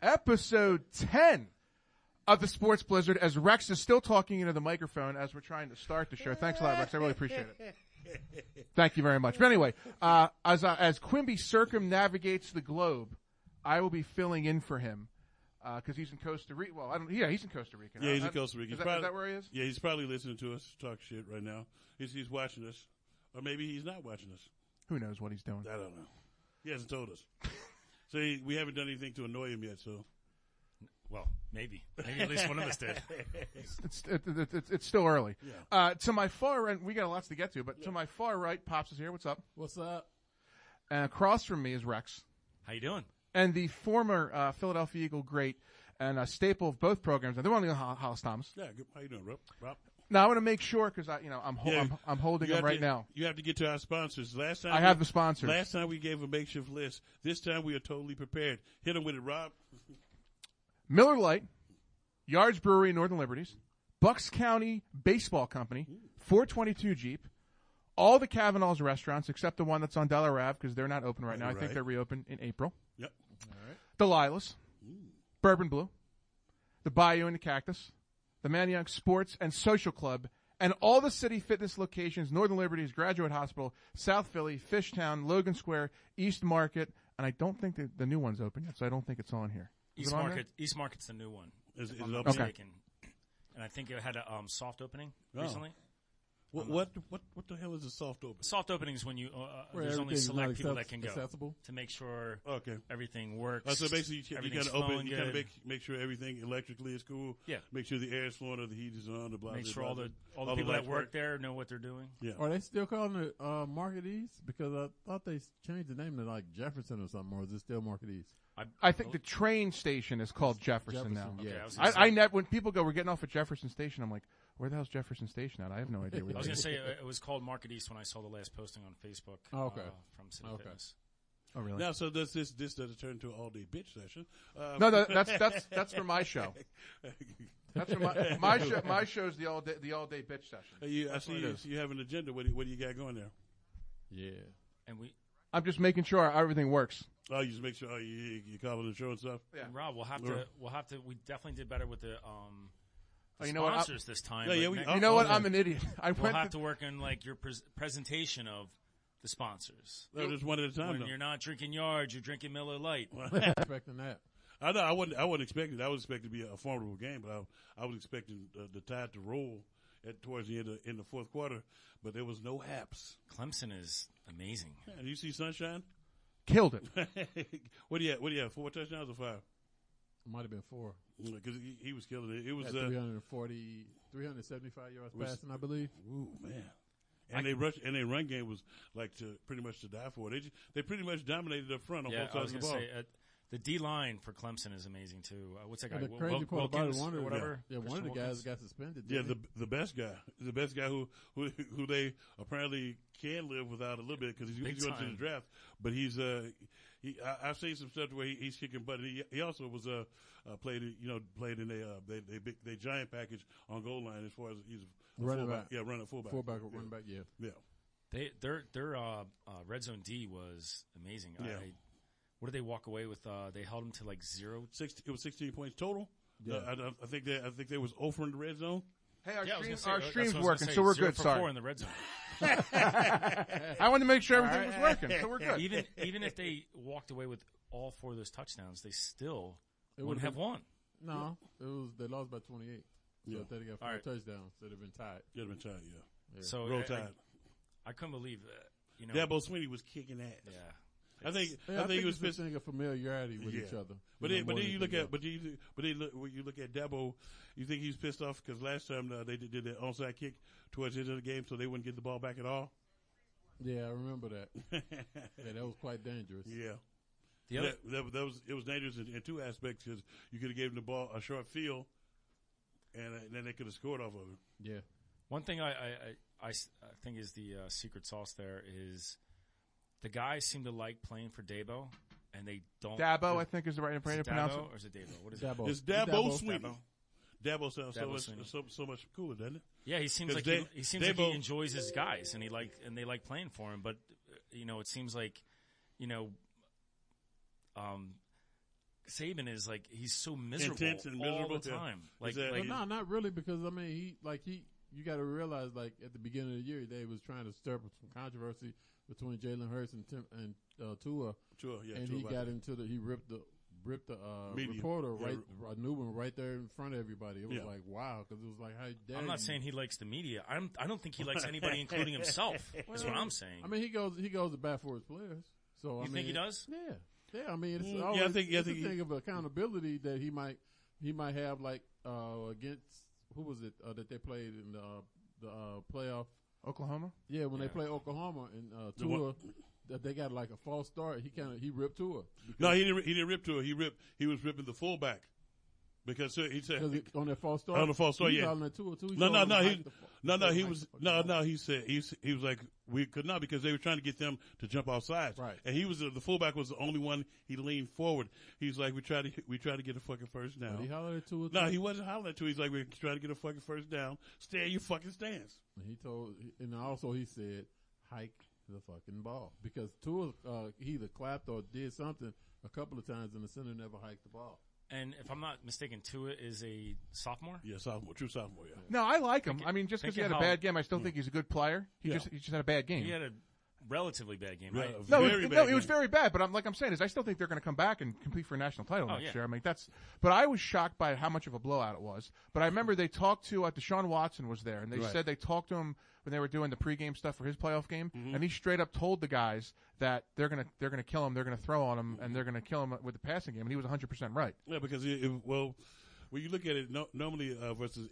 episode 10 of the Sports Blizzard, as Rex is still talking into the microphone as we're trying to start the show. Thanks a lot, Rex. I really appreciate it. Thank you very much. But anyway, as Quimby circumnavigates the globe, I will be filling in for him because he's in Costa Rica. Well, he's in Costa Rica. Yeah, he's in Costa Rica. Is that where he is? Yeah, he's probably listening to us talk shit right now. He's watching us, or maybe he's not watching us. Who knows what he's doing? I don't know. He hasn't told us. So we haven't done anything to annoy him yet. So, well, maybe at least one of us did. It's still early. Yeah. To my far right, we got lots to get to, but to my far right, Pops is here. What's up? What's up? And across from me is Rex. How you doing? And the former Philadelphia Eagle great and a staple of both programs. And they're only Hollis Thomas. Yeah, good. How you doing, Rob? Now I want to make sure because I'm holding them right now. You have to get to our sponsors. Last time I have the sponsors. Last time we gave a makeshift list. This time we are totally prepared. Hit them with it, Rob. Miller Lite, Yards Brewery, Northern Liberties, Bucks County Baseball Company, 422 Jeep, all the Kavanaugh's restaurants except the one that's on Delaware Ave because they're not open right now. I think they're reopened in April. Yep. All right. Delilah's, Bourbon Blue, the Bayou and the Cactus, the Manayunk Sports and Social Club, and all the city fitness locations, Northern Liberties, Graduate Hospital, South Philly, Fishtown, Logan Square, East Market, and I don't think the new one's open yet, so I don't think it's on here. East Market's the new one. Is it I'm not open? mistaken. And I think it had a soft opening recently. What the hell is a soft open? Soft opening is when you Where there's only everything's not select people that can go accessible? to make sure Okay. everything works. So basically, you everything's gotta open. flowing You gotta good. make sure everything electrically is cool. Yeah. Make sure the air is flowing, or the heat is on. The blah. Make blah, sure blah, all the blah. people that lights work there know what they're doing. Yeah. Are they still calling it Market East? Because I thought they changed the name to like Jefferson or something, or is it still Market East? I think the train station is called Jefferson now. Yeah. Okay, I was gonna say- When people go, we're getting off at Jefferson Station, I'm like, where the hell's Jefferson Station at? I have no idea where I was that going to is. say it was called Market East when I saw the last posting on Facebook. Oh, okay. From City Okay. Fitness. Oh, really? Now, so does this turn into an all day bitch session? No, that's for my show. That's for my show. My show's the all day bitch session. I see you have an agenda. What do you got going there? Yeah. And I'm just making sure everything works. Oh, you just make sure you calling the show and stuff. Yeah. and Rob, we'll have to. We definitely did better with the you know what? sponsors this time. Yeah, but yeah, next- You know what? I'm an idiot. we'll have to work on like your presentation of the sponsors. No, just one at a time. When though. you're not drinking Yards, you're drinking Miller Lite. Expecting that. I know. I wasn't expecting. I was expecting to be a formidable game, but I was expecting the Tide to roll towards the end in the fourth quarter. But there was no haps. Clemson is amazing. Yeah, do you see Sunshine? Killed it. What do you have? 4 touchdowns or 5? It might have been 4. Because he was killing it. It was 375 yards passing, I believe. Ooh, man. And their run game was like pretty much to die for. They pretty much dominated up front on both I was sides of going the to ball. say the D line for Clemson is amazing too. What's that guy? And the crazy part about it, Wilkins or whatever. one of the guys got suspended. Yeah, didn't the best guy who they apparently can live without a little bit because he's going to the draft. But I've seen some stuff where he's kicking butt. He also was played in a giant package on goal line as far as he's a running fullback. back. Yeah, running fullback. running back, yeah. Yeah. Their red zone D was amazing. Yeah. What did they walk away with? They held them to like 0. It was 16 points total. Yeah. I think they was over in the red zone. Hey, I was gonna say, our that's what stream's I was working, gonna so say, we're 0 good. for Sorry. 4 in the red zone. I wanted to make sure everything was working, so we're good. Even if they walked away with all 4 of those touchdowns, they still It wouldn't have won. No, they lost by 28. So Yeah. I think they got 4 touchdowns. They'd have been tied. You'd have been tied, yeah. So Roll Tide. I couldn't believe that. You know, Dabo Swinney was kicking ass. yeah. I think he was was pissed. a familiarity with each other. But You then, know, more you than look anything at when you look at Dabo, you think he's pissed off because last time they did the onside kick towards the end of the game, so they wouldn't get the ball back at all. else. Yeah, I remember that. Yeah, that was quite dangerous. Yeah. The other, It was dangerous in 2 aspects because you could have given the ball a short field, and then they could have scored off of it. Yeah. one thing I think is the secret sauce there is the guys seem to like playing for Dabo, and they don't. Dabo, I think, is the right way to Is it pronounce it. Dabo or is it Dabo? What is Dabo. It's Dabo Swinney. Dabo. Dabo sounds Dabo so much cooler, doesn't it? Yeah, he seems 'Cause like he seems like he Dabo- enjoys his guys, and they like playing for him. But it seems like Saban is like he's so miserable, Intense and miserable all the time. Is that- But no, not really, because I mean, you got to realize, like at the beginning of the year, they was trying to stir up some controversy between Jalen Hurts and Tua, Sure, yeah, and Tua he about got that. into he ripped the Media. reporter Yeah. a new one right there in front of everybody. It was Yeah. like wow, because it was like how dare I'm not you. saying he likes the media. I don't think he likes anybody, including himself. Is what I'm saying. I mean, he goes to bat for his players. So I You mean, think he does? Yeah. I mean, it's Yeah, always, I think it's a he- thing of accountability that he might have, like against who was it that they played in the playoff? Oklahoma? Yeah, when they Yeah. play Oklahoma and The Tua, one- that they got like a false start. He ripped Tua. No, he didn't rip Tua. He was ripping the fullback because he said Because on that false start. On the false start, he was yeah. hollering at Tua too. He No, told no, him no. to He hike the fu- no, no. hike He the was fucking no, ball. no. He said he was like we could not because they were trying to get them to jump off sides. Right. And he was the fullback was the only one. He leaned forward. He's like we try to get a fucking first down. But he hollered at Tua. No, too. he wasn't hollering at Tua. He's like we try to get a fucking first down. Stay in your fucking stance. And he told, and also he said, hike the fucking ball, because Tua he either clapped or did something a couple of times, and the center never hiked the ball. And if I'm not mistaken, Tua is a sophomore. Yeah, sophomore, true sophomore. Yeah. No, I like him. I mean, just because he think had a how- bad game, I still think he's a good player. He Yeah. just had a bad game. He had a relatively bad game, Yeah, right? No, very it bad was game. very bad. But I'm saying is, I still think they're going to come back and compete for a national title Oh, next yeah. year. I mean, but I was shocked by how much of a blowout it was. But I remember they talked to Deshaun Watson was there, and they Right. said they talked to him when they were doing the pregame stuff for his playoff game, Mm-hmm. and he straight up told the guys that they're going to kill him, they're going to throw on him, and they're going to kill him with the passing game, and he was 100% right. Yeah, because when you look at it, normally versus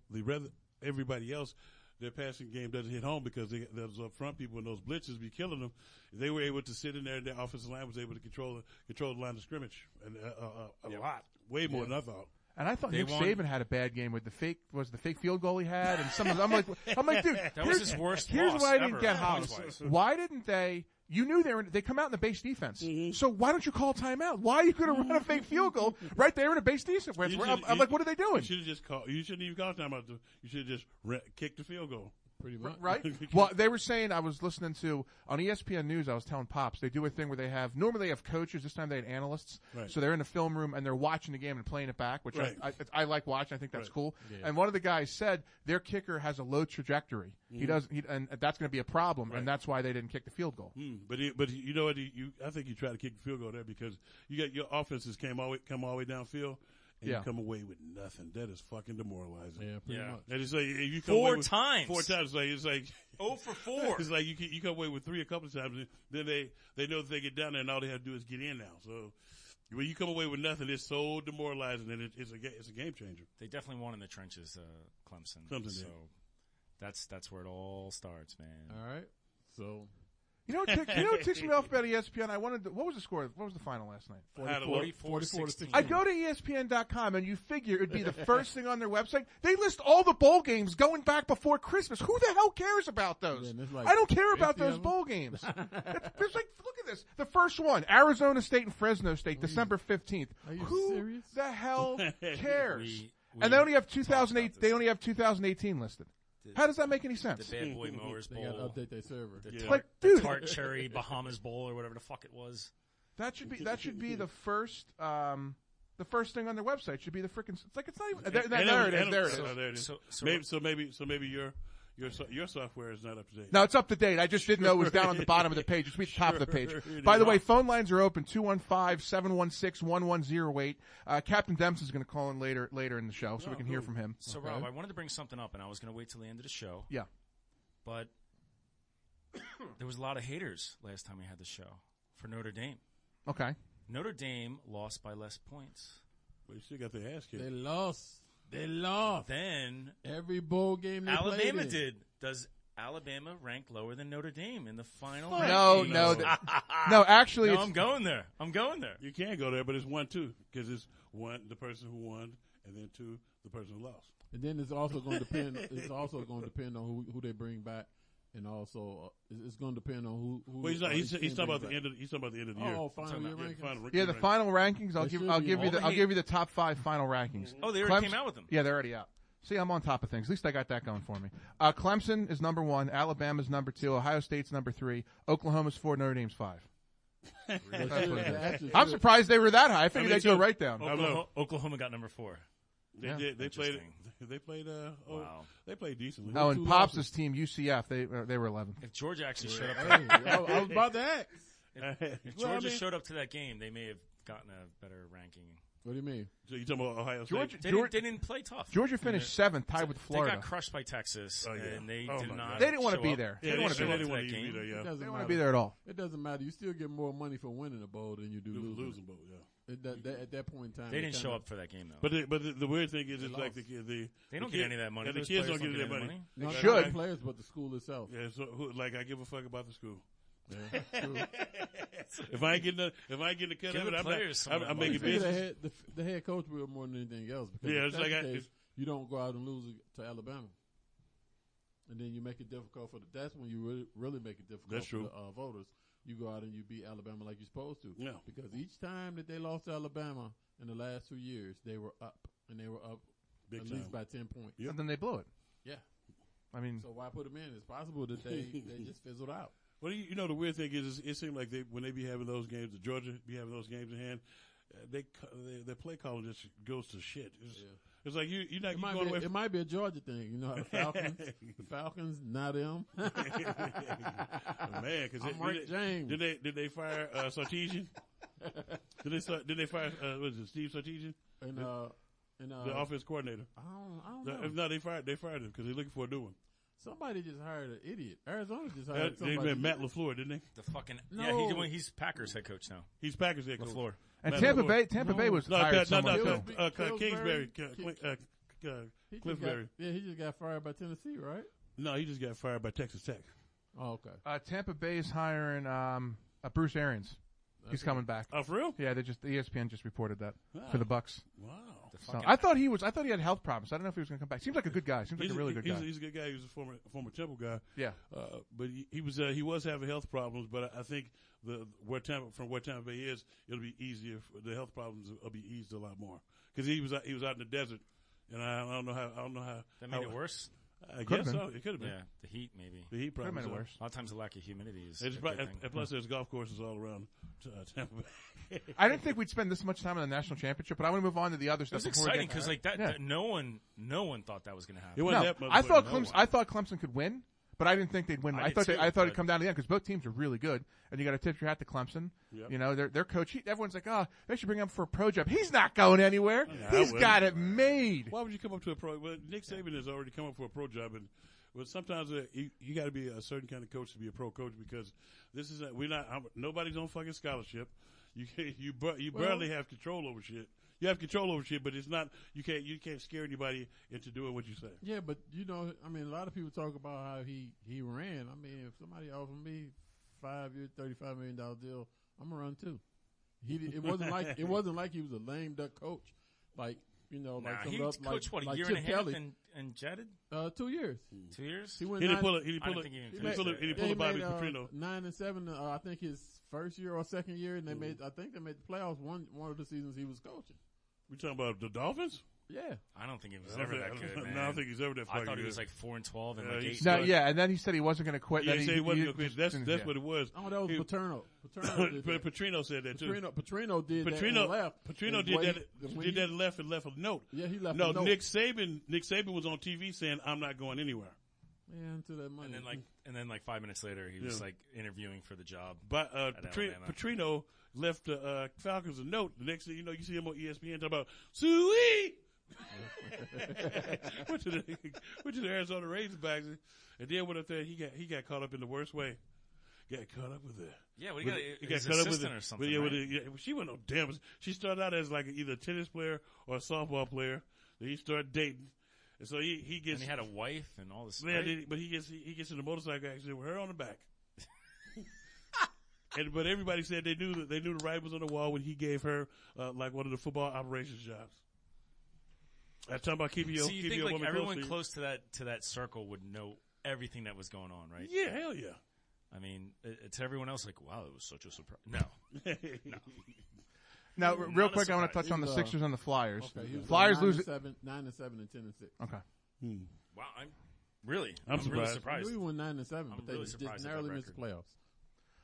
everybody else, their passing game doesn't hit home because those up front people and those blitzes be killing them. They were able to sit in there, and their offensive line was able to control the line of scrimmage and a lot, way more than I thought. And I thought They Nick won. Saban had a bad game with the fake field goal he had, and some of them, I'm like, dude, That was his worst Here's loss what I didn't ever, get, Hobbs. points-wise. Why didn't they? You knew they come out in the base defense. Mm-hmm. So why don't you call timeout? Why are you going to run a fake field goal right there in a base defense? You I'm should- like, what are they You doing? should have just called. You shouldn't even call timeout. You should have just kicked the field goal. Pretty much. Right? Well, they were saying, I was listening to, on ESPN News, I was telling Pops, they do a thing where normally they have coaches, this time they had analysts. Right. So they're in the film room and they're watching the game and playing it back, which Right. I like watching. I think that's Right. cool. Yeah. And one of the guys said their kicker has a low trajectory. And that's going to be a problem, Right. and that's why they didn't kick the field goal. But you know what? I think you try to kick the field goal there because you got your offenses come all the way downfield and Yeah. you come away with nothing. That is fucking demoralizing. Yeah, pretty Yeah. much. And it's like if you come Four away with, times. 4 times. It's like 0 for 4. it's like you come away with 3 a couple of times. And then they know that they get down there and all they have to do is get in now. So when you come away with nothing, it's so demoralizing and it's a game changer. They definitely won in the trenches, Clemson. Clemson so did. that's where it all starts, man. All right. So You know what ticks me off about ESPN? What was the score? What was the final last night? I had a look. 44-16. I go to ESPN.com and you figure it'd be the first thing on their website. They list all the bowl games going back before Christmas. Who the hell cares about those? Yeah, and it's like I don't care about 50 those of them. bowl games. There's like, look at this. The first one, Arizona State and Fresno State, December 15th. Are you Who serious? the hell cares? We And they only have talked about 2008. this. They only have 2018 listed. How does that make any sense? The Bad Boy Mowers they got to Bowl, update their server. the Yeah. tart, Like, the dude. Tart Cherry Bahamas Bowl or whatever the fuck it was. That should be the first. The first thing on their website should be the freaking. It's like it's not even. There it is. There it is. Oh, there it is. So Maybe your software is not up to date. No, it's up to date. I just didn't know it was down on the bottom of the page. It should be at the top of the page. Sure. By the way, phone lines are open, 215-716-1108. Captain Dempsey's going to call in later in the show, so we can hear from him. So, Rob, I wanted to bring something up, and I was going to wait till the end of the show. Yeah. But there was a lot of haters last time we had the show for Notre Dame. Okay. Notre Dame lost by less points. But you still got their ass kicked. They lost. They lost. Then Every bowl game they Alabama played in. did. Does Alabama rank lower than Notre Dame in the final? No, rankings? no, no. Actually, No, it's, I'm going there. I'm going there. You can go there, but it's 1-2 because it's 1 the person who won, and then 2 the person who lost. And then it's also going to depend. It's also going to depend on who they bring back, and also it's going to depend on who. Well, he's each talking team about brings the end of. He's talking about the end of the year. back. Oh, final year Yeah, rankings. yeah, the final rankings. I'll They give should I'll be give you all the the I'll hate. give you the top 5 final rankings. Oh, they already came out with them. Yeah, they're already out. See, I'm on top of things. At least I got that going for me. Clemson is number 1. Alabama's number 2. Ohio State's number 3. Oklahoma's 4. Notre Dame's 5. I'm surprised they were that high. I figured they'd go right down. Oklahoma got number 4. They played. They played. Wow. They played decently. Oh, and Pops' team UCF, they were 11. If Georgia actually showed up, I was about to ask. if Georgia showed up to that game, they may have gotten a better ranking. What do you mean? So you talking about Ohio State? They didn't play tough. Georgia finished 7th, tied with Florida. They got crushed by Texas, and they did not. They didn't want to show be up. there. Yeah, They didn't want to be didn't there. want to be there. Yeah, It They doesn't didn't want matter. to be there at all. It doesn't matter. You still get more money for winning a bowl than you do losing. boat. Yeah. At that point in time, They didn't show up for that game though. But the weird thing is, it's like the they don't get any of that money. Yeah, the Those kids players don't get any of that money. Not Should. only players, but the school itself. Yeah, so like I give a fuck about the school. Yeah, true. If I ain't getting a cut Give of the it, players some of that I'm money. making You business. the head coach will more than anything else. Because Yeah, if it's that's like the I- case, you don't go out and lose to Alabama, and then you make it difficult for that's when you really make it difficult That's for true. the voters. You go out and you beat Alabama like you're supposed to. Yeah. Because each time that they lost to Alabama in the last 2 years, they were up, and they were up Big at time. least by 10 points. Yep. And then they blew it. Yeah. I mean, So why put them in? It's possible that they just fizzled out. Well, you know the weird thing is it seems like when they be having those games, the Georgia be having those games in hand, their play calling just goes to shit. It's like you're not going away. It might be a Georgia thing. You know how the Falcons, not them. Man, because I'm Mike James. did they fire Sarkisian? Did they fire what is it, Steve Sarkisian, And the offense coordinator? I don't know. No, they fired him because they're looking for a new one. Somebody just hired an idiot. Arizona just hired They somebody. met Matt LaFleur, didn't they? The fucking No. he's Packers head coach now. He's Packers head coach. LaFleur. and Matt Tampa LaFleur. Bay was No, hired someone too. Kingsbury. He just Cliffbury. he just got fired by Tennessee, right? No, he just got fired by Texas Tech. Oh, okay. Tampa Bay is hiring Bruce Arians. He's coming back. Oh, for real? Yeah, ESPN just reported that for the Bucks. Wow. So I thought he had health problems. I don't know if he was going to come back. Seems like a good guy. Seems like a really good guy. He's a good guy. He was a former Temple guy. Yeah. But he was having health problems. But I think from where Tampa Bay is, it'll be easier. The health problems will be eased a lot more because he was out in the desert, and I don't know how That made it worse. I Could've guess been. so. It could have been. Yeah, the heat maybe. The heat Could've probably made it so. worse. A lot of times the lack of humidity is It's a probably- good thing. and plus, there's golf courses all around Tampa Bay. I didn't think we'd spend this much time on the national championship, but I want to move on to the other It stuff. was before we exciting get- because like that, Yeah. that no one thought that was going to It happen. wasn't No, that much, I thought but no Clemson. I thought Clemson could win, but I didn't think they'd win. I I did thought too, I thought it'd but- come down to the end because both teams are really good, and you got to tip your hat to Clemson. Yep. You know, their coach. Everyone's like, oh, they should bring him for a pro job. He's not going anywhere. I He's wouldn't. got it made. Why would you come up to a pro? Well, Nick Saban has already come up for a pro job, and sometimes you got to be a certain kind of coach to be a pro coach because this is nobody's on fucking scholarship. You barely have control over shit. You have control over shit, but it's not. You can't scare anybody into doing what you say. Yeah, but you know, I mean, a lot of people talk about how he ran. I mean, if somebody offered me 5-year, $35 million deal, I'm gonna run too. It wasn't like he was a lame duck coach, like you know, like Nah, some he of the- coached what, a like year Chip and a half Kelly. and jetted 2 years. 2 years. He went He didn't nine- pull it. He I pulled don't it. think he even He finished pulled it. it. He Yeah, pulled he it Bobby made, Petrino. 9-7. I think his first year or second year, and they made. I think they made the playoffs one of the seasons he was coaching. We talking about the Dolphins? Yeah, I don't think he was I don't ever think- that good, man. No, I don't think he's ever that I fucking thought he good. was like 4-12 and Yeah, like he's 8. No, But- yeah, and then he said he wasn't going to quit. Yeah, Then he said he wasn't going to just quit. didn't- That's yeah. what it was. oh, that was He- Paterno. Paterno did that. Petrino said that too. Petrino did that and left. Petrino And did when that. he- when Did he- that and left a note. Yeah, he left No, a note. Nick Saban was on TV saying, "I'm not going anywhere." Yeah, into that money. And then like 5 minutes later, he was Yeah. like interviewing for the job. But At Alabama. Petrino left the Falcons a note. The next thing you know, you see him on ESPN talking about Suey. went to the Arizona Razorbacks, and then went up there. He got caught up in the worst way. Got caught up with that. Yeah, what do you got? He His got caught up with assistant it. or something. But right? she wasn't no damn. She started out as like either a tennis player or a softball player. Then he started dating, and so he And gets. he had a wife and all this. Yeah, right? but he gets in a motorcycle accident with her on the back. But everybody said they knew the writing was on the wall when he gave her like one of the football operations jobs. I'm talking about keeping your So you keeping think your like woman everyone close to you. close to that circle would know everything that was going on, right? Yeah, hell yeah. I mean, to everyone else, like, wow, it was such a surprise. No, Now, real Not a quick, I want to surprise. touch on the He was, Sixers and the Flyers. okay, he was Flyers 9-7, lose. 9-7, and 10-6. Okay. wow, I'm really I'm really surprised. I surprised. knew he won 9-7, but they really just surprised at narrowly that missed the playoffs.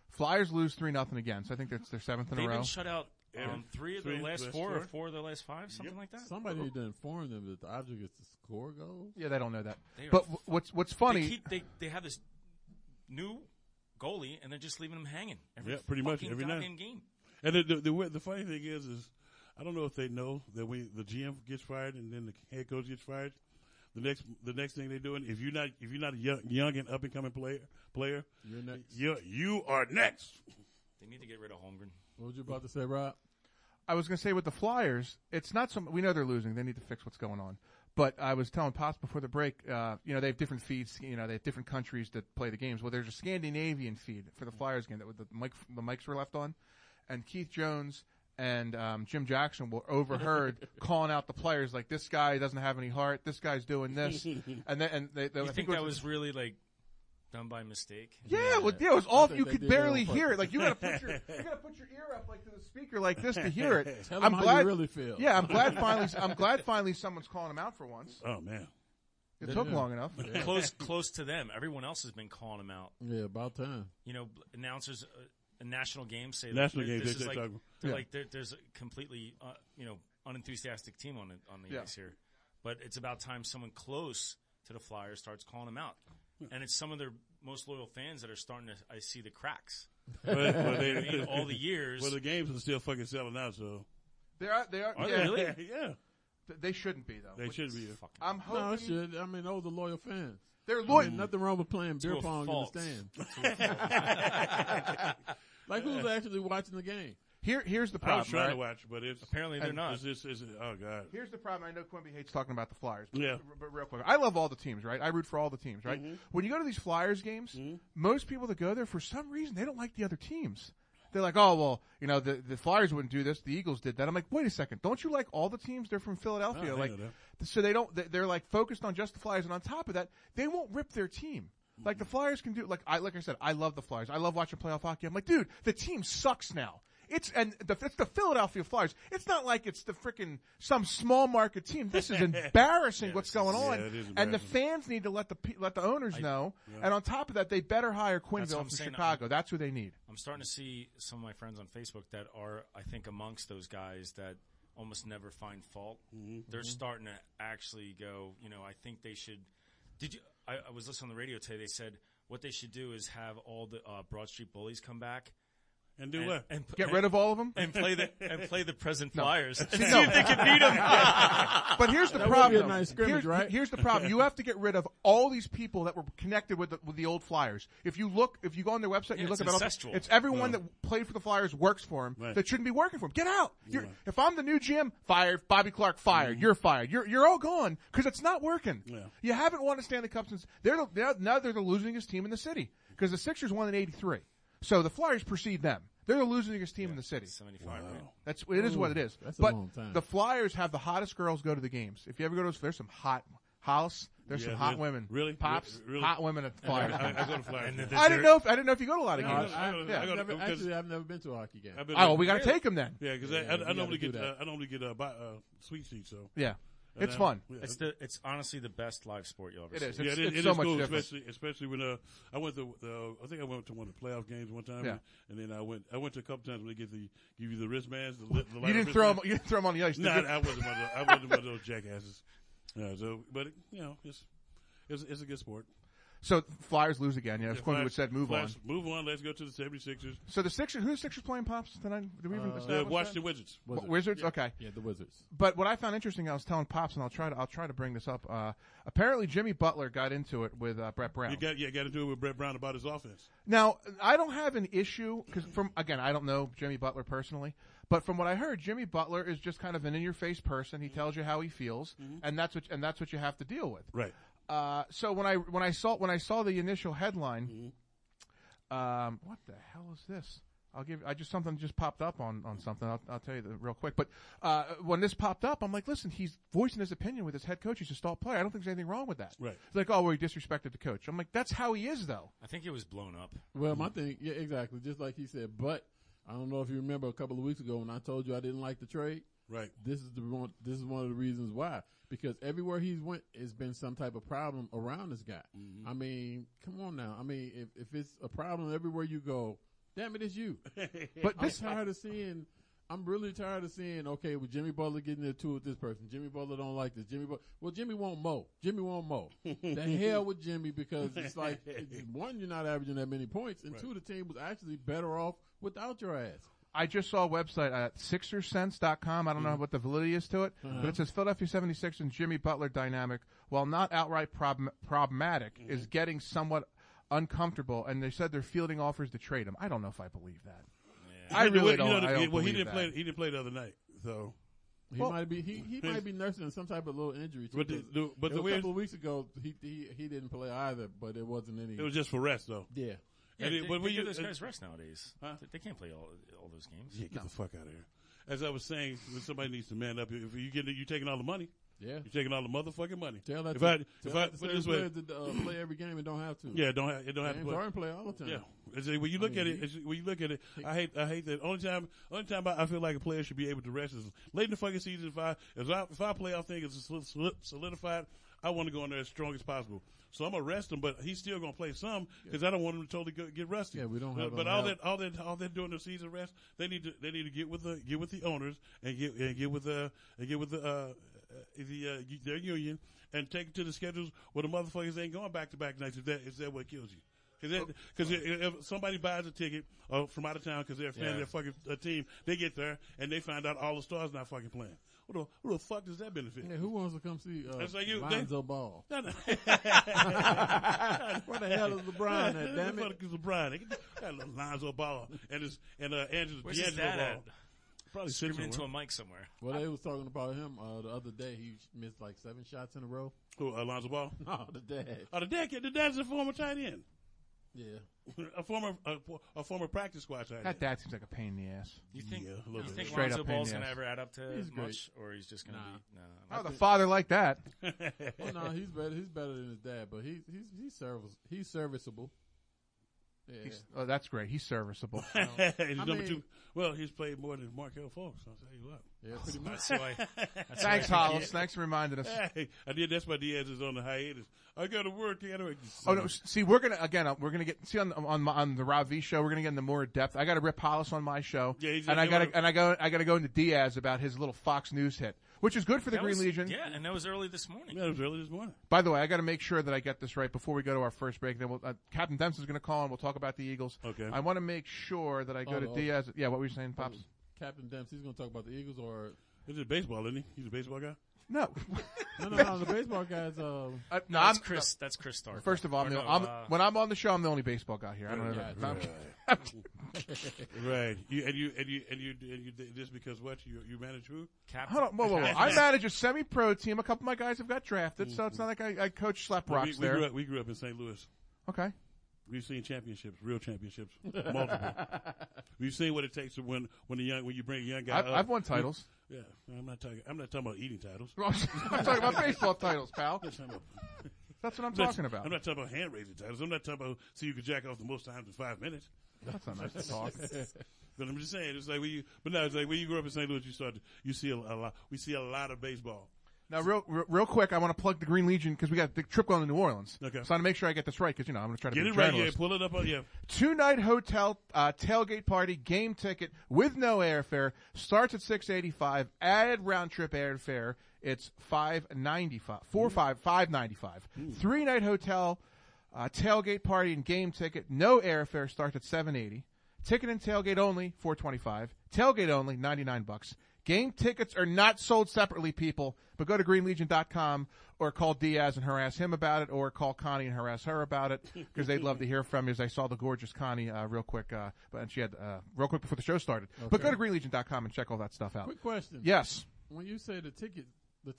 Flyers lose 3-0 again. So I think that's their 7th in a They've row. been shut out 3 of their last 4 or 4 of their last 5, something like that. Somebody need to inform them that the object is to score goals. Yeah, they don't know that. They are But what's funny? They have this new goalie, and they're just leaving him hanging. Pretty much every night. Game. And the funny thing is I don't know if they know that when the GM gets fired and then the head coach gets fired, the next thing they're doing, if you're not a young and up and coming player, you're next. You are next. They need to get rid of Holmgren. What was you about to say, Rob? I was going to say with the Flyers, it's not so. We know they're losing. They need to fix what's going on. But I was telling Pops before the break, they have different feeds. They have different countries that play the games. Well, there's a Scandinavian feed for the Flyers game that with the mics were left on, and Keith Jones and Jim Jackson were overheard calling out the players like, "This guy doesn't have any heart. This guy's doing this," and they You think that was really like done by mistake? Yeah, it was awful. You could barely hear it. Like you got to put your ear up like to the speaker like this to hear it. Tell them how you really feel. Yeah, I'm glad finally someone's calling him out for once. Oh man, it took long enough. Yeah. Close to them. Everyone else has been calling him out. Yeah, about time. Announcers in national games say national games. There's a completely unenthusiastic team on the ice here, but it's about time someone close to the Flyers starts calling them out. And it's some of their most loyal fans that are starting to, I see the cracks. But all the years. Well, the games are still fucking selling out, so. They are. Are they really? Yeah. They shouldn't be, though. They shouldn't be. I'm hoping. No, it should. I mean, those are loyal fans. They're loyal. Nothing wrong with playing beer pong in the stand. Like, who's actually watching the game? Here's the I problem. was trying to watch, but apparently they're not. Oh God. Here's the problem. I know Quimby hates talking about the Flyers. Yeah. But real quick, I love all the teams, right? I root for all the teams, right? Mm-hmm. When you go to these Flyers games, most people that go there, for some reason, they don't like the other teams. They're like, oh, well, the Flyers wouldn't do this. The Eagles did that. I'm like, wait a second. Don't you like all the teams? They're from Philadelphia. So they don't, they're like focused on just the Flyers. And on top of that, they won't rip their team. Like the Flyers can do, like I said, I love the Flyers. I love watching playoff hockey. I'm like, dude, the team sucks now. It's the Philadelphia Flyers. It's not like it's the frickin' some small market team. This is embarrassing what's going on. It is and the fans need to let the owners know. Yeah. And on top of that, they better hire Quinville from Chicago. That's who they need. I'm starting to see some of my friends on Facebook that are, I think, amongst those guys that almost never find fault. Mm-hmm. They're starting to actually go, I think they should. I was listening on the radio today. They said what they should do is have all the Broad Street Bullies come back. And do what? And get rid of all of them? And play the present Flyers. And see if they can beat them. But here's the that problem. Would be a nice scrimmage, right? Here's the problem. You have to get rid of all these people that were connected with the old Flyers. If you go on their website and you look at it, it's everyone that played for the Flyers works for them that shouldn't be working for them. Get out. If I'm the new GM, fired. Bobby Clark, fired. Mm-hmm. You're fired. You're all gone because it's not working. Yeah. You haven't won a Stanley Cup since now they're the losingest team in the city because the Sixers won in '83. So the Flyers precede them. They're the losingest team in the city. 75, right? It is what it is. That's but a long time. The Flyers have the hottest girls go to the games. If you ever go to there's some hot Hollis. There's some hot women. Really? Pops. Really? Hot women at the Flyers. I go to Flyers. I didn't know if you go to a lot of games. I've never been to a hockey game. We got to take them then. Yeah, because I normally get sweet seats. So yeah. It's fun. Yeah. It's honestly the best live sport you'll ever see. It is. It's so much much cool, different. especially when I went to I think I went to one of the playoff games one time, and then I went to a couple times when they give you the wristbands. You didn't throw them on the ice. No, I wasn't one of those jackasses. But it's a good sport. So Flyers lose again. Yeah, as Quinn would said, move on. Move on. Let's go to the 76ers. So the Sixers, who's the Sixers playing, Pops, tonight? Did we even establish Washington Wizards. Wizards? Okay. Yeah, the Wizards. But what I found interesting, I was telling Pops, and I'll try to bring this up. Apparently, Jimmy Butler got into it with Brett Brown. You got into it with Brett Brown about his offense. Now, I don't have an issue because I don't know Jimmy Butler personally. But from what I heard, Jimmy Butler is just kind of an in-your-face person. He tells you how he feels, and that's what you have to deal with. Right. So when I saw the initial headline, what the hell is this? Something just popped up on something. I'll tell you real quick. But when this popped up, I'm like, listen, he's voicing his opinion with his head coach. He's a star player. I don't think there's anything wrong with that. Right. It's like, oh, well, he disrespected the coach. I'm like, that's how he is, though. I think it was blown up. Well, my thing, yeah, exactly, just like he said. But I don't know if you remember a couple of weeks ago when I told you I didn't like the trade. Right. This is one of the reasons why. Because everywhere he's went, it's been some type of problem around this guy. Mm-hmm. I mean, come on now. I mean, if it's a problem everywhere you go, Damn it, it's you. But I'm really tired of seeing, okay, with Jimmy Butler getting into it with this person. Jimmy Butler don't like this. Jimmy won't mow. The hell with Jimmy, because it's like, one, you're not averaging that many points, and two, the team was actually better off without your ass. I just saw a website at SixerSense.com. I don't know what the validity is to it, but it says Philadelphia 76 and Jimmy Butler dynamic, while not outright problematic, is getting somewhat uncomfortable, and they said they're fielding offers to trade him. I don't know if I believe that. I really don't. I don't believe that. He didn't play the other night, so he might be nursing some type of little injury. But a couple of weeks ago, he didn't play either, but it wasn't any. It was just for rest, though. Yeah. They give those guys rest nowadays. Huh? They can't play all those games. Yeah, get the fuck out of here. As I was saying, somebody needs to man up. If you taking all the money. Yeah, you're taking all the motherfucking money. Tell that put it this way, play every game and don't have to. Yeah, don't have to play all the time. Yeah, when you look at it, I hate that. Only time I feel like a player should be able to rest is late in the fucking season. If our playoff thing is solidified, I want to go in there as strong as possible. So I'm gonna rest him, but he's still gonna play some because I don't want him to totally get rusty. Yeah, we don't have. But all that during the season rest, they need to get with the owners and get with their union and take it to the schedules where the motherfuckers ain't going back to back nights. Is that what kills you? Because if somebody buys a ticket from out of town because they're a fan of their fucking team, they get there and they find out all the stars not fucking playing. Who the fuck does that benefit? Yeah, who wants to come see Lonzo Ball? Where the hell is LeBron at, damn it? Where the fuck is LeBron? Got Lonzo Ball and D'Angelo Ball. Probably screaming into a mic somewhere. Well, they was talking about him the other day. He missed like 7 shots in a row. Who, Lonzo Ball? No, the dad. Oh, the dad. The dad's a former tight end. Yeah. A former practice squad tight end. That dad seems like a pain in the ass. You think Straight Lonzo up Ball's pain in going the to ass. ever add up to much, or he's just going to be? No. How the father like that? Oh, no, he's better. He's better than his dad, but he's serviceable. Yeah. That's great. He's serviceable. He's number 2. Well, he's played more than Markelle Fultz. I'll tell you what. Yeah, pretty much. Thanks, Hollis. Thanks for reminding us. Hey, that's why Diaz is on the hiatus. I got to work. Oh no! See, we're gonna get on the Rob V show. We're gonna get into more depth. I got to rip Hollis on my show, I gotta go into Diaz about his little Fox News hit, which is good for the Green Legion. Yeah, and that was early this morning. Yeah, it was early this morning. By the way, I got to make sure that I get this right before we go to our first break. Then Captain Dempsey's going to call and we'll talk about the Eagles. Okay. I want to make sure that I go to Diaz. Yeah, what were you saying, Pops? Captain Dempsey's going to talk about the Eagles, or is it baseball? Isn't he? He's a baseball guy. No. No. The baseball guy's. No, that's Chris. That's Chris Stark. First of all, when I'm on the show, I'm the only baseball guy here. I don't know. Right. You just because what you manage who? Hold on. Whoa. I manage a semi-pro team. A couple of my guys have got drafted, so it's not like I coach slap rocks there. We grew up in St. Louis. Okay. We've seen championships, real championships, multiple. We've seen what it takes to when you bring a young guy. I've won titles. Yeah, I'm not talking about eating titles. I'm talking about baseball titles, pal. That's what I'm talking about. I'm not talking about hand raising titles. I'm not talking about so you can jack off the most times in 5 minutes. That's not nice to talk. But I'm just saying, it's like when you grew up in St. Louis, you see a lot. We see a lot of baseball. Now, real quick, I want to plug the Green Legion because we got the trip going to New Orleans. Okay. So I want to make sure I get this right because, I'm going to try to get be it a right. journalist. Yeah, pull it up. Yeah. 2-night hotel, tailgate party, game ticket with no airfare. Starts at $685. Added round trip airfare. It's $595. $595. 3-night hotel, tailgate party and game ticket. No airfare starts at $780. Ticket and tailgate only $425. Tailgate only $99. Game tickets are not sold separately, people, but go to greenlegion.com or call Diaz and harass him about it, or call Connie and harass her about it, because they'd love to hear from you. As I saw the gorgeous Connie real quick, and she had real quick before the show started. Okay. But go to greenlegion.com and check all that stuff out. Quick question. Yes. When you say the tickets,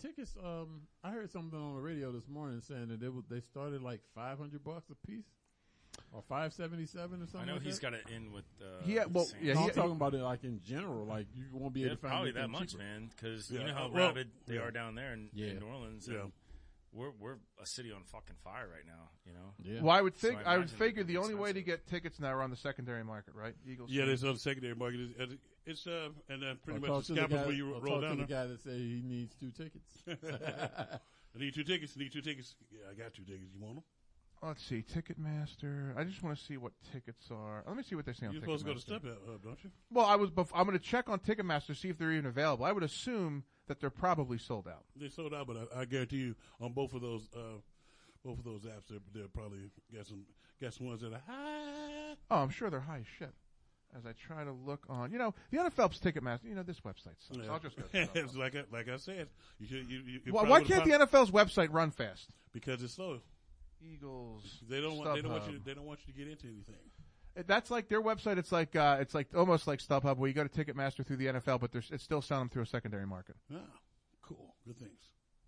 I heard something on the radio this morning saying that they started like $500 a piece. Or $577 or something. I know like he's that? got it in with. I'm talking about it like in general. Like you won't be able to find probably that much, cheaper. man. Because you know how rabid they are down there in New Orleans. Yeah. And we're a city on fucking fire right now. Yeah. Well, I would figure the only way to get tickets now are on the secondary market, right? Eagles. Yeah, there's on the secondary market. It's and then pretty much the scalpers where you roll down. The guy that said he needs 2 tickets. I need 2 tickets. Yeah, I got 2 tickets. You want them? Let's see, Ticketmaster. I just want to see what tickets are. Let me see what they're saying on You're Ticketmaster. supposed to go to StubHub, don't you? Well, I'm going to check on Ticketmaster, see if they're even available. I would assume that they're probably sold out. They sold out, but I guarantee you on both of those apps, they're probably got some ones that are high. Oh, I'm sure they're high as shit. As I try to look on, the NFL's Ticketmaster. This website sucks. Yeah. I'll just go. To It's like I said, you why can't the NFL's website run fast? Because it's slow. Eagles. They don't want you to get into anything. That's like their website. It's like almost like StubHub, where you go to Ticketmaster through the NFL, but it's still selling through a secondary market. Ah, cool, good things.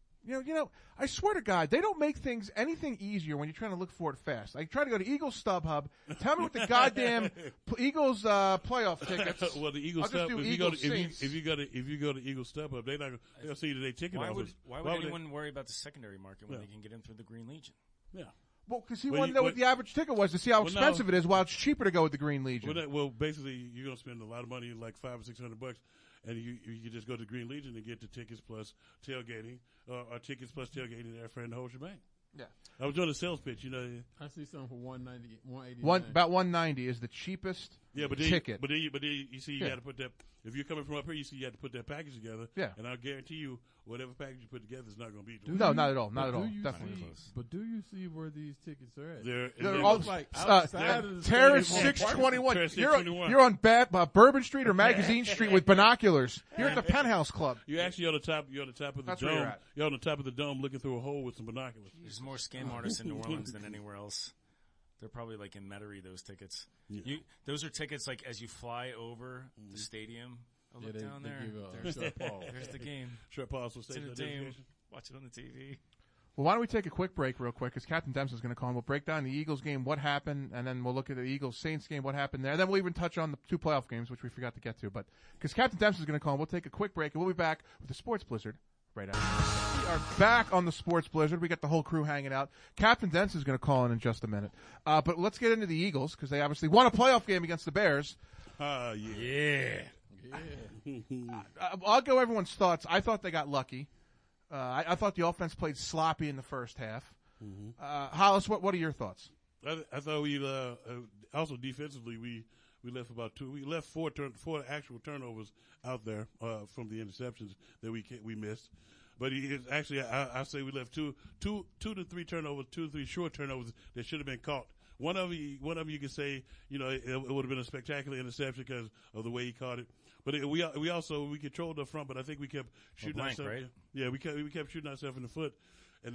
I swear to God, they don't make anything easier when you're trying to look for it fast. I try to go to Eagles StubHub. Tell me what the goddamn Eagles playoff tickets. Well, the Eagles I'll just do Eagles Saints. if you go to Eagles StubHub, they'll see their ticket offers. Why would anyone worry about the secondary market when they can get in through the Green Legion? Yeah. Well, because he wanted to know what the average ticket was to see how expensive it is, while it's cheaper to go with the Green Legion. Well, basically, you're going to spend a lot of money, like $500 or $600, and you can just go to Green Legion and get the tickets plus tailgating, or tickets plus tailgating there for the whole shebang. Yeah. I was doing a sales pitch, I see something for $190, $189. About $190 is the cheapest ticket. But then you see, you got to put that. If you're coming from up here, you see, you have to put that package together. Yeah. And I'll guarantee you, whatever package you put together is not going to be. No, not at all. Not at all. Definitely. But do you see where these tickets are at? They're all like outside of the Terrace stadium. 621. Terrace You're 621. you're on Bourbon Street or Magazine Street with binoculars. You're at the Penthouse Club. You're actually on the top. You're on the top of the That's where dome. you're at. You're on the top of the dome, looking through a hole with some binoculars. There's more scam artists in New Orleans than anywhere else. They're probably like in Metairie, those tickets. Yeah. Those are tickets like as you fly over the stadium. Oh, look down there. There's the game. Sure, pause for station It's entertainment. identification. Watch it on the TV. Well, why don't we take a quick break real quick, because Captain Dempsey's going to call and we'll break down the Eagles game, what happened, and then we'll look at the Eagles-Saints game, what happened there. And then we'll even touch on the 2 playoff games, which we forgot to get to. But because Captain Dempsey's going to call and we'll take a quick break, and we'll be back with the Sports Blizzard right after. We are back on the Sports Blizzard. We got the whole crew hanging out. Captain Dempsey's going to call in just a minute. But let's get into the Eagles, because they obviously won a playoff game against the Bears. Yeah. I'll go everyone's thoughts. I thought they got lucky. I thought the offense played sloppy in the first half. Hollis, what are your thoughts? I thought we also defensively we left about two. We left four actual turnovers out there from the interceptions that we missed. But I say we left two to three turnovers, 2 to 3 short turnovers that should have been caught. One of them you could say, it would have been a spectacular interception because of the way he caught it. But we controlled up front, but I think we kept shooting ourselves. Right? Yeah, we kept shooting ourselves in the foot, and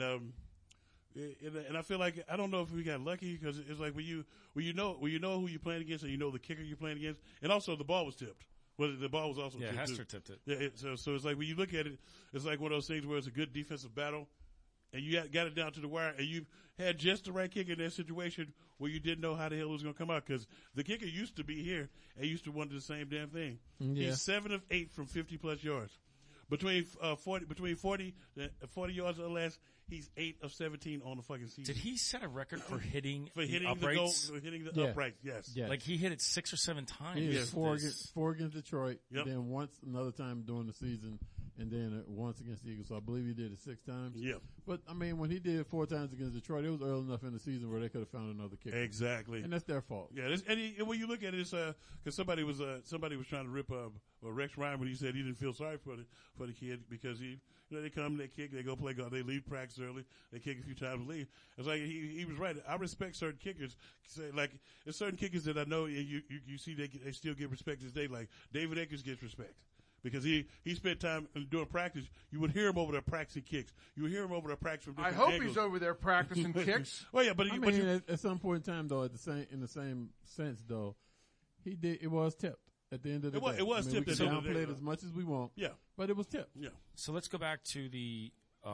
I feel like I don't know if we got lucky because it's like when you know who you're playing against and you know the kicker you're playing against, and also the ball was tipped. Well, the ball was also tipped. Hester tipped it. Yeah, so it's like when you look at it, it's like one of those things where it's a good defensive battle, and you got it down to the wire, and you had just the right kicker in that situation where you didn't know how the hell it was going to come out because the kicker used to be here and used to want the same damn thing. Yeah. He's 7 of 8 from 50 plus yards. Between 40 yards or less, he's 8 of 17 on the fucking season. Did he set a record for hitting the uprights? Uprights, yes. Yeah. Like he hit it 6 or 7 times. He Yes. hit four against Detroit, Yep. and then once another time during the season, and then once against the Eagles. So I believe he did it 6 times. Yeah. But I mean, when he did it 4 times against Detroit, it was early enough in the season where they could have found another kicker. Exactly. And that's their fault. Yeah, and when you look at it, it's because somebody was trying to rip Rex Ryan when he said he didn't feel sorry for the kid because they come, they kick, they go play golf, they leave practice early, they kick a few times and leave. It's like he was right. I respect certain kickers. Like there's certain kickers that I know you see they still get respect this day. Like David Akers gets respect. Because he spent time doing practice. You would hear him over there practicing kicks. You would hear him over there practicing from I different hope angles. he's over there practicing kicks. Well, yeah, but At some point in time, though, in the same sense, though, it was tipped at the end of the day. It was tipped We at can the end of the downplay day, it as much as we want. Yeah. But it was tipped. Yeah. So let's go back to the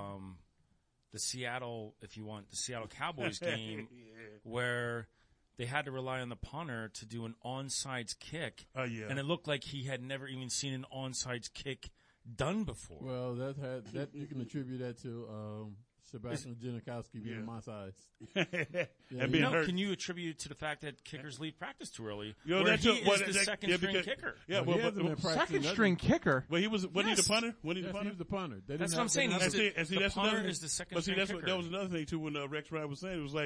Seattle, if you want, the Seattle Cowboys game where they had to rely on the punter to do an onside kick. Oh, yeah. And it looked like he had never even seen an onside kick done before. Well, that you can attribute that to Sebastian Janikowski being my size. And being hurt. Can you attribute it to the fact that kickers leave practice too early? You know, where that's he what- is the that- second yeah, string because- kicker. Yeah, Well, he hasn't been practicing Second nothing. string kicker. But wasn't he Yes. the punter? Wasn't he Yes, the he punter? was the punter. They That's didn't what I'm saying. have- He's And see, the that's punter another is the second But see, string kicker. that was another thing too when Rex Ryan was saying it was like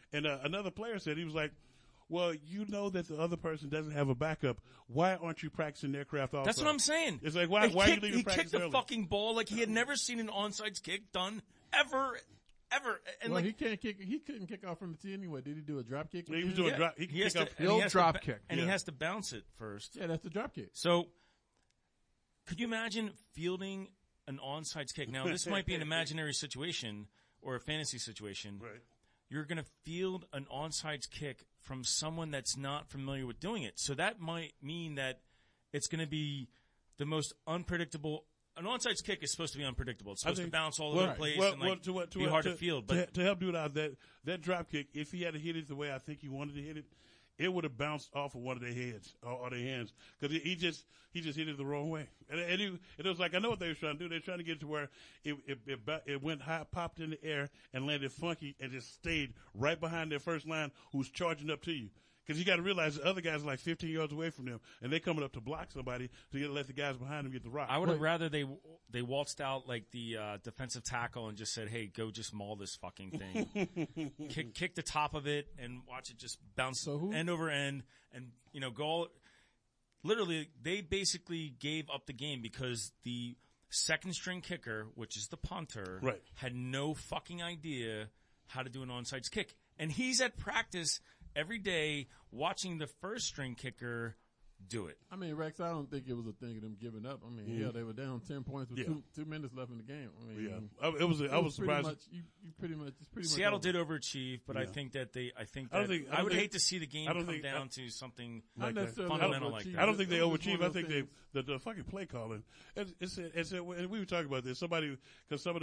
And another player said, he was like, well, you know that the other person doesn't have a backup. Why aren't you practicing their craft also? That's what I'm saying. It's like, why are you leaving practice He kicked the early? fucking ball like he had never seen an onside kick done ever. And Well, he can't kick. He couldn't kick off from the tee anyway. Did he do a drop kick? He was doing drop. He has kick to, off. and he He'll has drop to, kick. and Yeah. he has to bounce it first. Yeah, that's the drop kick. So, could you imagine fielding an onside kick? Now, this might be an imaginary situation or a fantasy situation. Right. You're going to field an onside kick from someone that's not familiar with doing it. So that might mean that it's going to be the most unpredictable. An onside kick is supposed to be unpredictable. It's supposed to bounce all over the place and be hard to field. But to help do it out, that drop kick, if he had hit it the way I think he wanted to hit it, it would have bounced off of one of their heads or their hands because he just hit it the wrong way. And it was like, I know what they were trying to do. They were trying to get it to where it went high, popped in the air, and landed funky, and just stayed right behind their first line, who's charging up to you. Because you got to realize the other guys are like 15 yards away from them, and they're coming up to block somebody to let the guys behind them get the rock. I would have rather they waltzed out like the defensive tackle and just said, "Hey, go just maul this fucking thing, kick the top of it, and watch it just bounce end over end, and go all." Literally, they basically gave up the game because the second string kicker, which is the punter, had no fucking idea how to do an onside kick, and he's at practice every day watching the first string kicker do it. I mean, Rex, I don't think it was a thing of them giving up. I mean, they were down 10 points with 2 minutes left in the game. I mean, I was surprised. You pretty much Seattle over. did overachieve, but I think that I would hate to see the game come down to something like fundamental like that. I don't think they overachieve. I think the fucking play calling. And we were talking about this. Because some of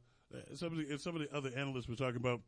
the other analysts were talking about,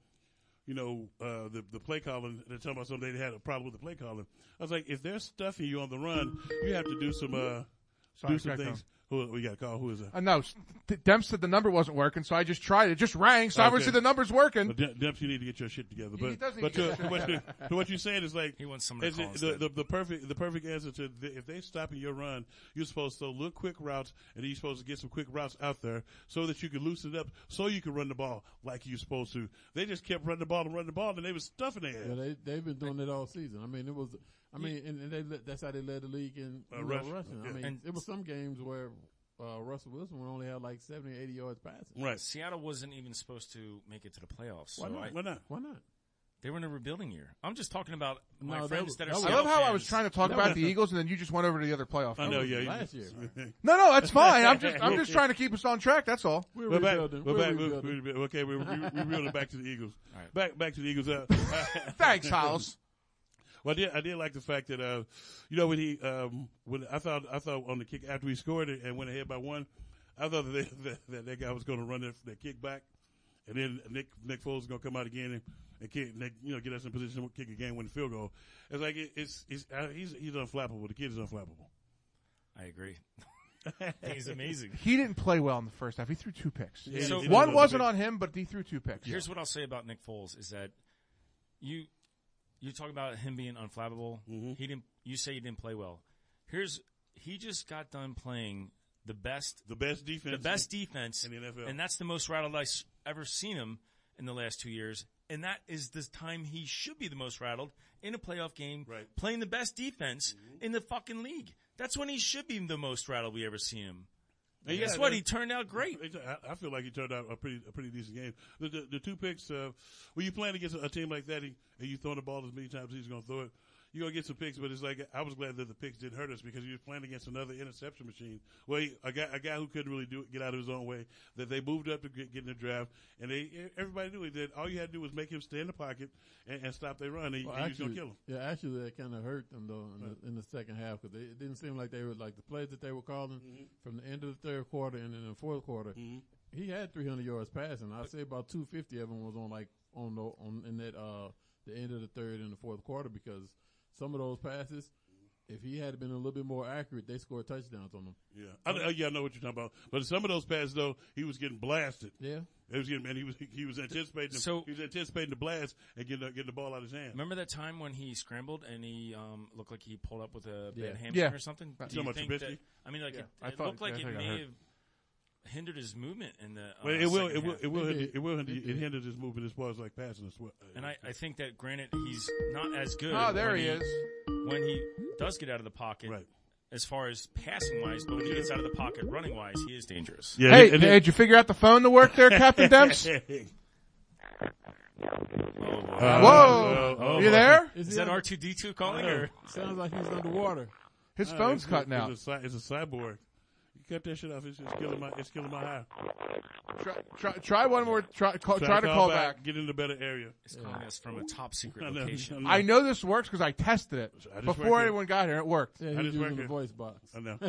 the play calling. They're talking about something they had a problem with the play calling. I was like, if they're stuffing you on the run, you have to do some things. Who we got to call? Who is that? No, Demp said the number wasn't working, so I just tried it. It just rang, so obviously the number's working. Well, Demp, you need to get your shit together. But to what you're saying is like he wants someone to call the perfect answer to if they stopping your run, you're supposed to look quick routes, and you're supposed to get some quick routes out there so that you can loosen it up, so you can run the ball like you're supposed to. They just kept running the ball, and they was stuffing their ass. Yeah, they've been doing it all season. I mean, that's how they led the league in rushing. I mean, it was some games where Russell Wilson would only have like 70 or 80 yards passing. Right. Seattle wasn't even supposed to make it to the playoffs. Why not? Why not? They were in a rebuilding year. I'm just talking about my No, friends that are I Seattle love how fans. I was trying to talk about the Eagles, and then you just went over to the other playoff. I know, yeah. Last year. No, that's fine. I'm just trying to keep us on track. That's all. We're We're back. rebuilding. Okay, we're rebuilding back to the Eagles. All right. Back to the Eagles. Thanks, House. Well, I did like the fact that when I thought on the kick after we scored it and went ahead by 1, I thought that guy was going to run that kick back, and then Nick Foles is going to come out again and kick, get us in position to kick a game-winning field goal. It's like he's unflappable. The kid is unflappable. I agree. He's amazing. He didn't play well in the first half. He threw 2 picks. Yeah, So- One wasn't on him, but he threw 2 picks. Here's what I'll say about Nick Foles is that you talk about him being unflappable. Mm-hmm. You say he didn't play well. He just got done playing the best defense in the NFL, and that's the most rattled I've ever seen him in the last 2 years. And that is the time he should be the most rattled in a playoff game, playing the best defense in the fucking league. That's when he should be the most rattled we ever seen him. And guess what? He turned out great. I feel like he turned out a pretty decent game. The 2 picks. When you playing against a team like that, and you throwing the ball as many times as he's going to throw it, you're going to get some picks. But it's like I was glad that the picks didn't hurt us because he was playing against another interception machine. Well, a guy who couldn't really get out of his own way. That they moved up to get in the draft, and everybody knew that all you had to do was make him stay in the pocket and stop their run, and he was going to kill him. Yeah, actually, that kind of hurt them though in the second half because it didn't seem like they were like the plays that they were calling from the end of the third quarter and in the fourth quarter. He had 300 yards passing. I'd say about 250 of them was on the end of the third and the fourth quarter because some of those passes, if he had been a little bit more accurate, they scored touchdowns on them. Yeah, I know what you're talking about. But some of those passes, though, he was getting blasted. Yeah, he was anticipating. He was anticipating the blast and getting the ball out of his hand. Remember that time when he scrambled and he looked like he pulled up with a bad hamstring Yeah. or something? So much Trubisky? It looked like it I may have hindered his movement in the. Well, it will hinder his movement as far as like passing as well. And I think that granted he's not as good. Oh, there he is. When he does get out of the pocket, Right. as far as passing wise, but when he gets out of the pocket running wise, he is dangerous. Yeah, Hey, did you figure out the phone to work there, Captain Demps? Whoa! You there? Is that R2D2 calling? Or? Sounds like he's underwater. His phone's cutting out. It's a cyborg. You kept that shit off. It's killing my hair. Try one more. Try to call back. Get in a better area. It's calling us from a top secret I know. location. I know this works because I tested it I just before worked anyone got here. It worked. Yeah, I he's just using work the here. voice box. I know.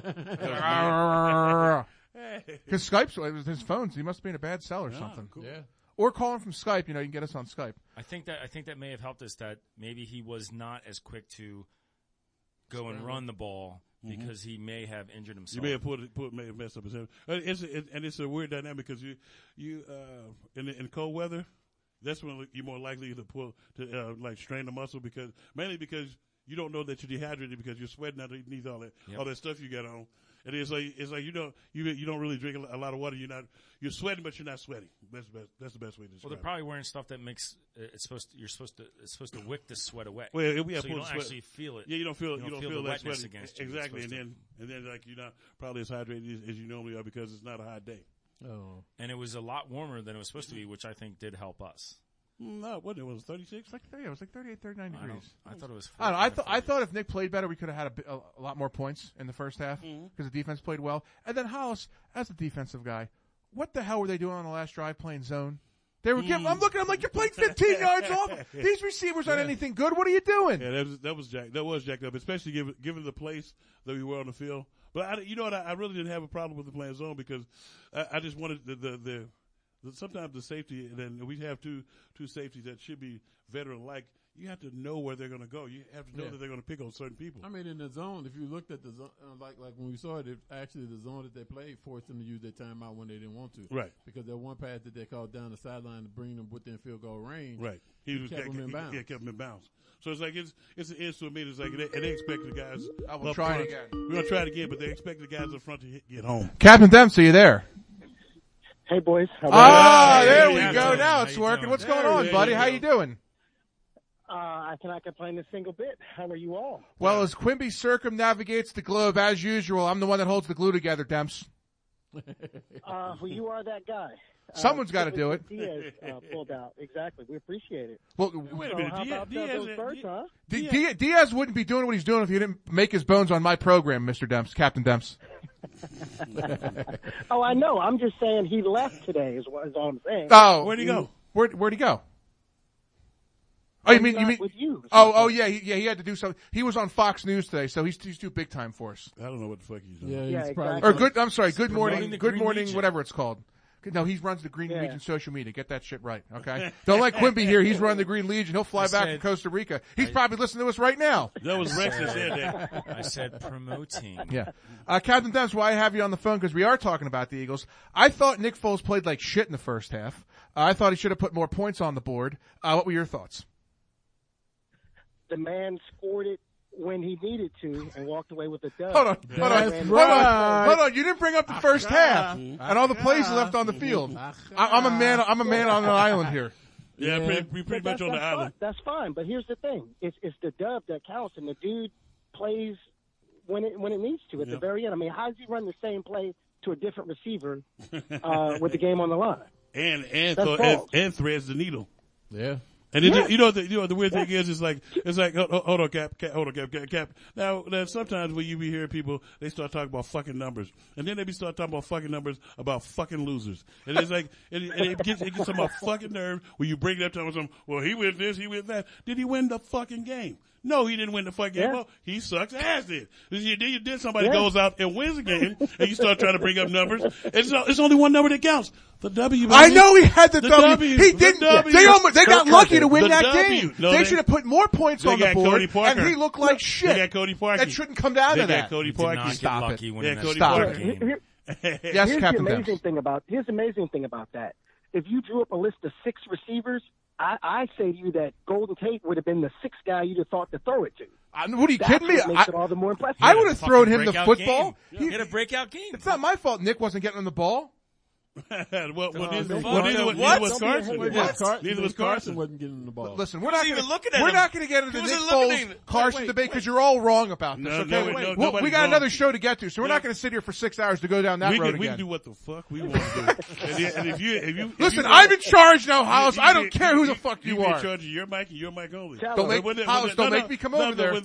Because Skype's it was his phones. He must be in a bad cell or something. Cool. Yeah. Or calling from Skype. You know, you can get us on Skype. I think that may have helped us that maybe he was not as quick to go and run the ball because he may have injured himself. You may have may have messed up his head. It's a weird dynamic because you in cold weather, that's when you're more likely to like strain the muscle mainly because you don't know that you're dehydrated because you're sweating underneath all that stuff you got on. And it's like you don't really drink a lot of water. You're sweating, but you're not sweating. That's the best way to describe it. Well, they're probably wearing stuff that makes it's supposed to wick the sweat away. Well, so you don't actually feel it. Yeah, you don't feel the that wetness sweat against you. exactly, and then like you're not probably as hydrated as you normally are because it's not a hot day. Oh. And it was a lot warmer than it was supposed to be, which I think did help us. No, what it was 36? It was like 38, 39 degrees. I thought it was. I don't know. I thought if Nick played better, we could have had a lot more points in the first half because the defense played well. And then Hollis, as a defensive guy, what the hell were they doing on the last drive playing zone? They were giving. I'm like, you're playing 15 yards off. These receivers aren't anything good. What are you doing? Yeah, that was jacked up, especially given the place that we were on the field. But I really didn't have a problem with the playing zone because I just wanted sometimes the safety, and then we have two safeties that should be veteran-like. You have to know where they're going to go. You have to know that they're going to pick on certain people. I mean, in the zone, if you looked at the zone, like when we saw it, actually the zone that they played forced them to use their timeout when they didn't want to. Right. Because that one pass that they called down the sideline to bring them within field goal range. Right. Kept them in bounds. Yeah, kept them in bounds. So it's like it's an instrument. It's like they expect the guys. I will try it again. We're gonna try it again, but they expect the guys up front to get home. Captain Dempsey, you there? Hey, boys. There we Captain. go. Now How it's you working. doing? What's going on, buddy? How you doing? I cannot complain a single bit. How are you all? Well, as Quimby circumnavigates the globe, as usual, I'm the one that holds the glue together, Demps. Well, you are that guy. Someone's got to do it. Diaz pulled out. Exactly. We appreciate it. Well, Wait a So minute, how about those birds, huh? Diaz wouldn't be doing what he's doing if he didn't make his bones on my program, Mr. Demps, Captain Demps. Oh, I know. I'm just saying he left today is all I'm saying. Oh, Where'd he go? Where'd he go? Oh, you mean? With you. Yeah, he had to do something. He was on Fox News today, so he's too big time for us. I don't know what the fuck he's doing. Yeah, Yeah, he's probably exactly. Or I'm sorry, Good Morning, the Good Green Morning, Legion. whatever it's called. No, he runs the Green Yeah. Legion social media. Get that shit right, okay? Don't let Quimby here. He's running the Green Legion. He'll fly back to Costa Rica. He's probably listening to us right now. That was Rex that said that. I said promoting. Yeah. Captain Demps, why I have you on the phone, because we are talking about the Eagles. I thought Nick Foles played like shit in the first half. I thought he should have put more points on the board. What were your thoughts? The man scored it when he needed to and walked away with a dub. Hold on. Hold on. You didn't bring up the first half and all the plays he left on the field. I'm a man on an island here. Yeah, we pretty much on the island. Fine. That's fine, but here's the thing: it's the dub that counts, and the dude plays when it needs to at the very end. I mean, how does he run the same play to a different receiver with the game on the line? And threads the needle. Yeah. And then, you know the weird thing is, it's like hold on, Cap. Now sometimes when you be hearing people, they start talking about fucking numbers, and then they start talking about fucking numbers about fucking losers, and it's like it gets on my fucking nerve when you bring it up to them. Well, he win this, he win that. Did he win the fucking game? No, he didn't win the fucking game. Yeah. Well, he sucks ass then. Then somebody goes out and wins the game, and you start trying to bring up numbers. It's only one number that counts. The W. Baby. I know he had the W. He didn't. W. They got lucky to win The that W. game. No, they should have put more points on the got board, Cody Parker. and he looked like shit. They got Cody Parker. That shouldn't come down to They that. got Cody Did not Parker. get Stop lucky it. winning Yeah, that Cody Stop Parker. game. Yes, Here's Captain the Demps. amazing thing about that. If you drew up a list of 6 receivers, I say to you that Golden Tate would have been the 6th guy you'd have thought to throw it to. What are you That's kidding me? what makes it all the more impressive. I would have thrown him the Breakout football. game. He had a breakout game. It's not my fault Nick wasn't getting on the ball. Neither was Carson. Neither was Carson. Wasn't getting the ball. Listen, we're not even gonna, looking at we're him. not going to get into the He Nick wasn't looking Foles at him. Carson debate because you're all wrong about this. Nobody's we got wrong. another show to get to, so we're not going to sit here for 6 hours to go down that road We again. can do what the fuck we want to do. And if you Listen, I'm in charge now, Hollis. I don't care who the fuck you You are. in charge of your mic and your mic only. Don't make me come over there.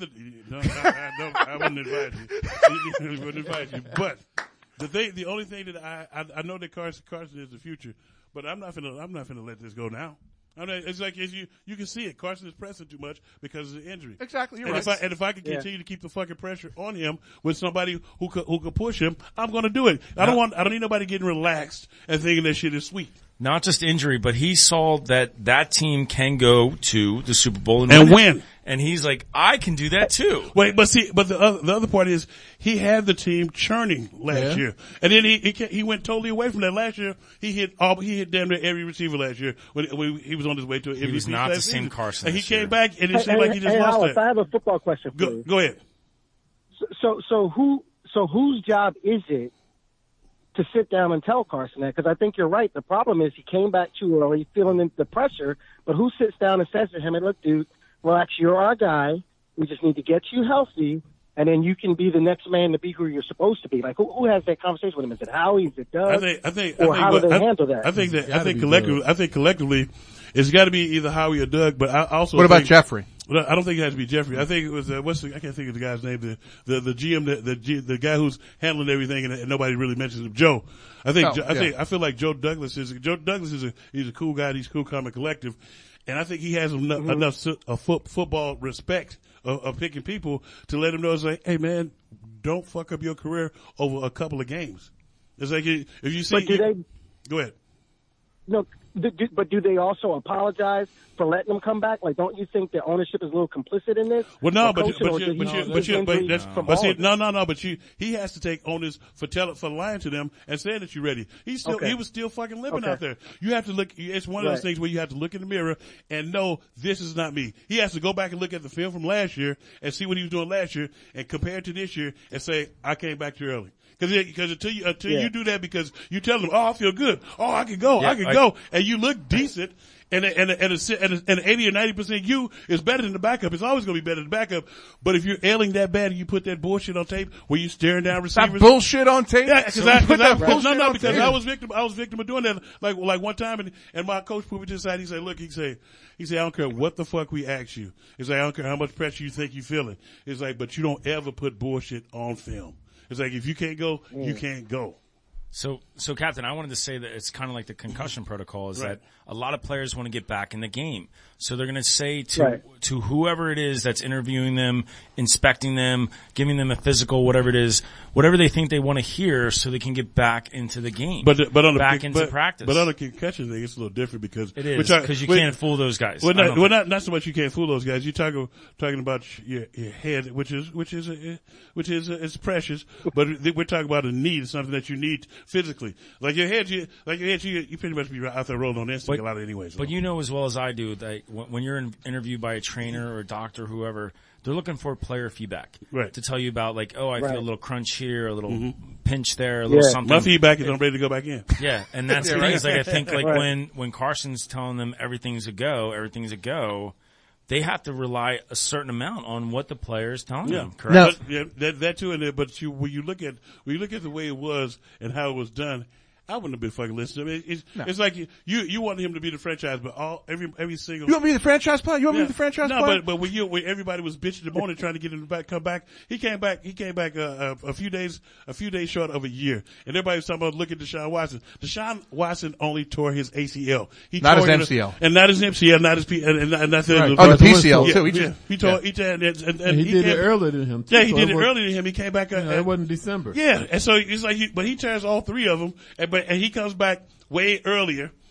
I wouldn't invite you. I wouldn't invite you. But the only thing that I know that Carson is the future, but I'm not gonna let this go now. I mean, it's like you can see it. Carson is pressing too much because of the injury. Exactly, you're and right. If I can continue to keep the fucking pressure on him with somebody who could push him, I'm going to do it. I don't need nobody getting relaxed and thinking that shit is sweet. Not just injury, but he saw that team can go to the Super Bowl and win. And he's like, I can do that too. Wait, but the other part is he had the team churning last year, and then he went totally away from that last year. He hit damn near every receiver last year when he was on his way to an MVP. He was not the same season. Carson. And he this came year. back, and it seemed like he just lost Hollis, that. I have a football question for you. Go ahead. So whose job is it to sit down and tell Carson that? Because I think you're right. The problem is he came back too early, feeling the pressure. But who sits down and says to him, "Hey, look, dude, relax. You're our guy. We just need to get you healthy, and then you can be the next man to be who you're supposed to be." Like, who has that conversation with him? Is it Howie? Is it Doug? How do they handle that? I think collectively, it's got to be either Howie or Doug. But I also What about Jeffrey? I don't think it has to be Jeffrey. I think it was I can't think of the guy's name. The GM, the guy who's handling everything, and nobody really mentions him. Joe. I feel like Joe Douglas is he's a cool guy. He's cool, calm, and collective. And I think he has enough football respect of picking people to let him know, it's like, hey man, don't fuck up your career over a couple of games. It's like if you see. Go ahead. No, but do they also apologize for letting them come back? Like, don't you think the ownership is a little complicit in this? Well, no, but he has to take onus for lying to them and saying that you're ready. He was still fucking living out there. You have to look. It's one of those things where you have to look in the mirror and know this is not me. He has to go back and look at the film from last year and see what he was doing last year and compare it to this year and say, I came back too early. Because until you do that, because you tell them, oh, I feel good, oh, I can go, go, and you look decent, and an 80 or 90% you is better than the backup. It's always going to be better than the backup. But if you're ailing that bad and you put that bullshit on tape, where you staring down receivers, that bullshit on tape. Yeah, because I was victim of doing that. Like one time, and my coach put me to the side. He said, look, he said, I don't care what the fuck we ask you. He's like, I don't care how much pressure you think you're feeling. It's like, but you don't ever put bullshit on film. It's like, if you can't go, you can't go. So Captain, I wanted to say that it's kind of like the concussion protocol is that a lot of players want to get back in the game. So they're going to say to whoever it is that's interviewing them, inspecting them, giving them a physical, whatever it is, whatever they think they want to hear so they can get back into the game. But into practice. But on the concussion thing, it's a little different because it is because you can't fool those guys. Well, not so much you can't fool those guys. You're talking about your head, which is precious, but we're talking about a need, something that you need physically. Like your head, you pretty much be out there rolling on instinct a lot of anyways. But you know as well as I do that when you're interviewed by a trainer or a doctor, or whoever, they're looking for player feedback to tell you about like, oh, I feel a little crunch here, a little pinch there, a little something. My feedback is I'm ready to go back in. Yeah, and that's the thing is like I think like when Carson's telling them everything's a go, they have to rely a certain amount on what the player is telling them. Correct? That too. And but when you look at the way it was and how it was done, I wouldn't have been fucking listening. It's like you want him to be the franchise, but every single. You want me to be the franchise player? You want me to be the franchise player? No, but when everybody was bitching the morning trying to get him to come back, he came back a few days short of a year, and everybody was talking about look at Deshaun Watson. Deshaun Watson only tore his ACL. Not his MCL. And not his MCL, not his and that's it. Oh, the PCL too. He tore. He did it earlier than him. Yeah, he did it earlier than him. He came back. It wasn't December. Yeah, and so it's like, but he tears all three of them, but he comes back way earlier.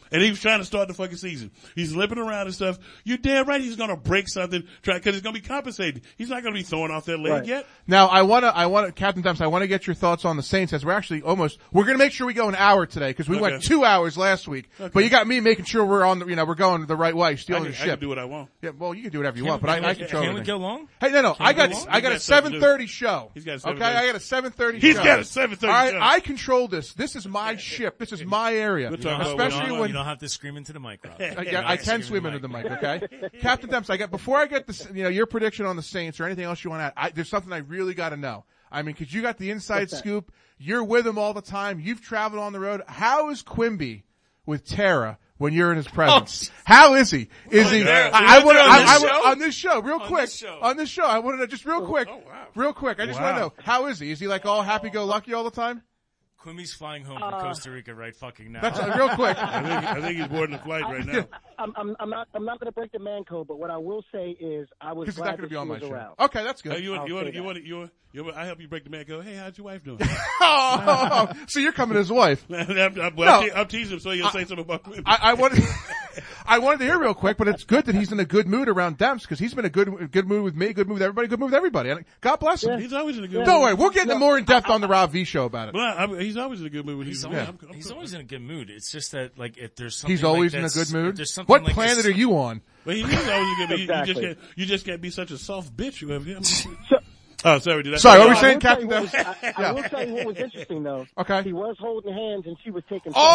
And he was trying to start the fucking season. He's limping around and stuff. You're damn right he's gonna break something, cause he's gonna be compensated. He's not gonna be throwing off that leg yet. Now, I wanna, Captain Dumps, I wanna get your thoughts on the Saints as we're gonna make sure we go an hour today, cause we went 2 hours last week. Okay. But you got me making sure we're we're going the right way, stealing the ship. I can do what I want. Yeah, well, you can do whatever you want, but I control everything. Can we go long? Hey, no, I got a 7:30 show. He's got a 7:30. Okay, I got a 7:30 show. He's got a 7:30 show. I control this. This is my ship. This is my area. Especially when you don't have to scream into the mic, Rob. I can swim into the mic, okay? Captain Demps, before I get this, your prediction on the Saints or anything else you want to add, there's something I really got to know. I mean, cause you got the inside scoop. You're with him all the time. You've traveled on the road. How is Quimby with Tara when you're in his presence? How is he? Is he? On this show, real quick. On this show, I wanted to just real quick. I just want to know, how is he? Is he like all happy-go-lucky all the time? Quimby's flying home from Costa Rica right fucking now. That's real quick. I think he's boarding the flight right now. I'm not going to break the man code, but what I will say is I was glad not going to be on my show. Around. Okay, that's good. I help you break the man code. Hey, how's your wife doing? So you're coming as wife. I'm teasing him so he'll say something about Quimby. I wanted to hear real quick, but it's good that he's in a good mood around Demps because he's been a good mood with me, good mood with everybody, good mood with everybody. God bless him. Yeah. He's always in a good mood. Don't worry, we'll get more in depth on the Rob V show about it. Well, he's always in a good mood when he's always in a good mood. It's just that if there's something he's always in a good mood. What planet are you on? Well, he's always in a good mood. Exactly. You just can't be such a soft bitch. You have him. Sorry, what were you saying, Captain? I will tell you what was interesting, though. Okay. He was holding hands, and she was taking. Hold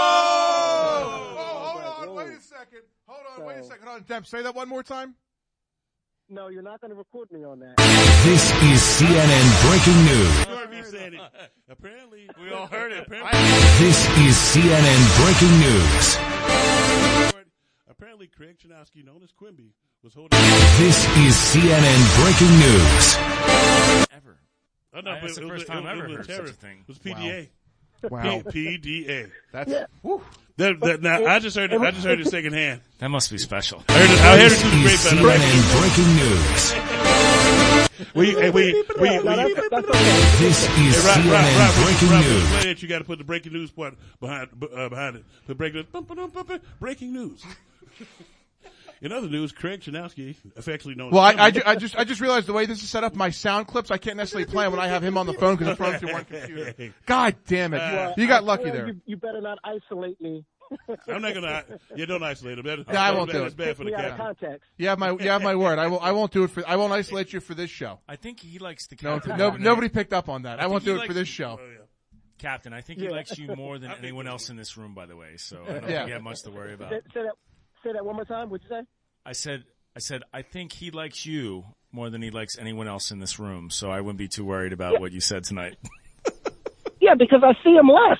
on. Wait a second. Hold on. Demps, say that one more time. No, you're not going to record me on that. This is CNN Breaking News. You heard me saying it. Apparently, we all heard it. This is CNN Breaking News. Apparently, Craig Chanowski, known as Quimby, was holding. This is CNN Breaking News. Ever. Oh, no, that's the first time I ever heard such a thing. It was PDA. Wow. PDA. That's. Now I just heard it secondhand. That must be special. I heard it through the grapevine. CNN Breaking News. This is CNN Breaking News. You got to put the breaking news part behind it. The breaking news. In other news, Craig Chanowski, affectionately known. Well, I just realized the way this is set up, my sound clips I can't necessciusly play when I have him on the phone because it's running through one computer. God damn it! You got lucky there. You better not isolate me. I'm not gonna. You don't isolate him. I won't do it. That's bad for the cat. Context. You have my word. I won't do it I won't isolate you for this show. I think he likes the captain. Nobody picked up on that. I won't do it for this show. Oh, yeah. Captain, I think he likes you more than anyone else in this room, by the way. So I don't think you have much to worry about. Say that one more time. What'd you say? I said, I think he likes you more than he likes anyone else in this room, so I wouldn't be too worried about what you said tonight. Yeah, because I see him less.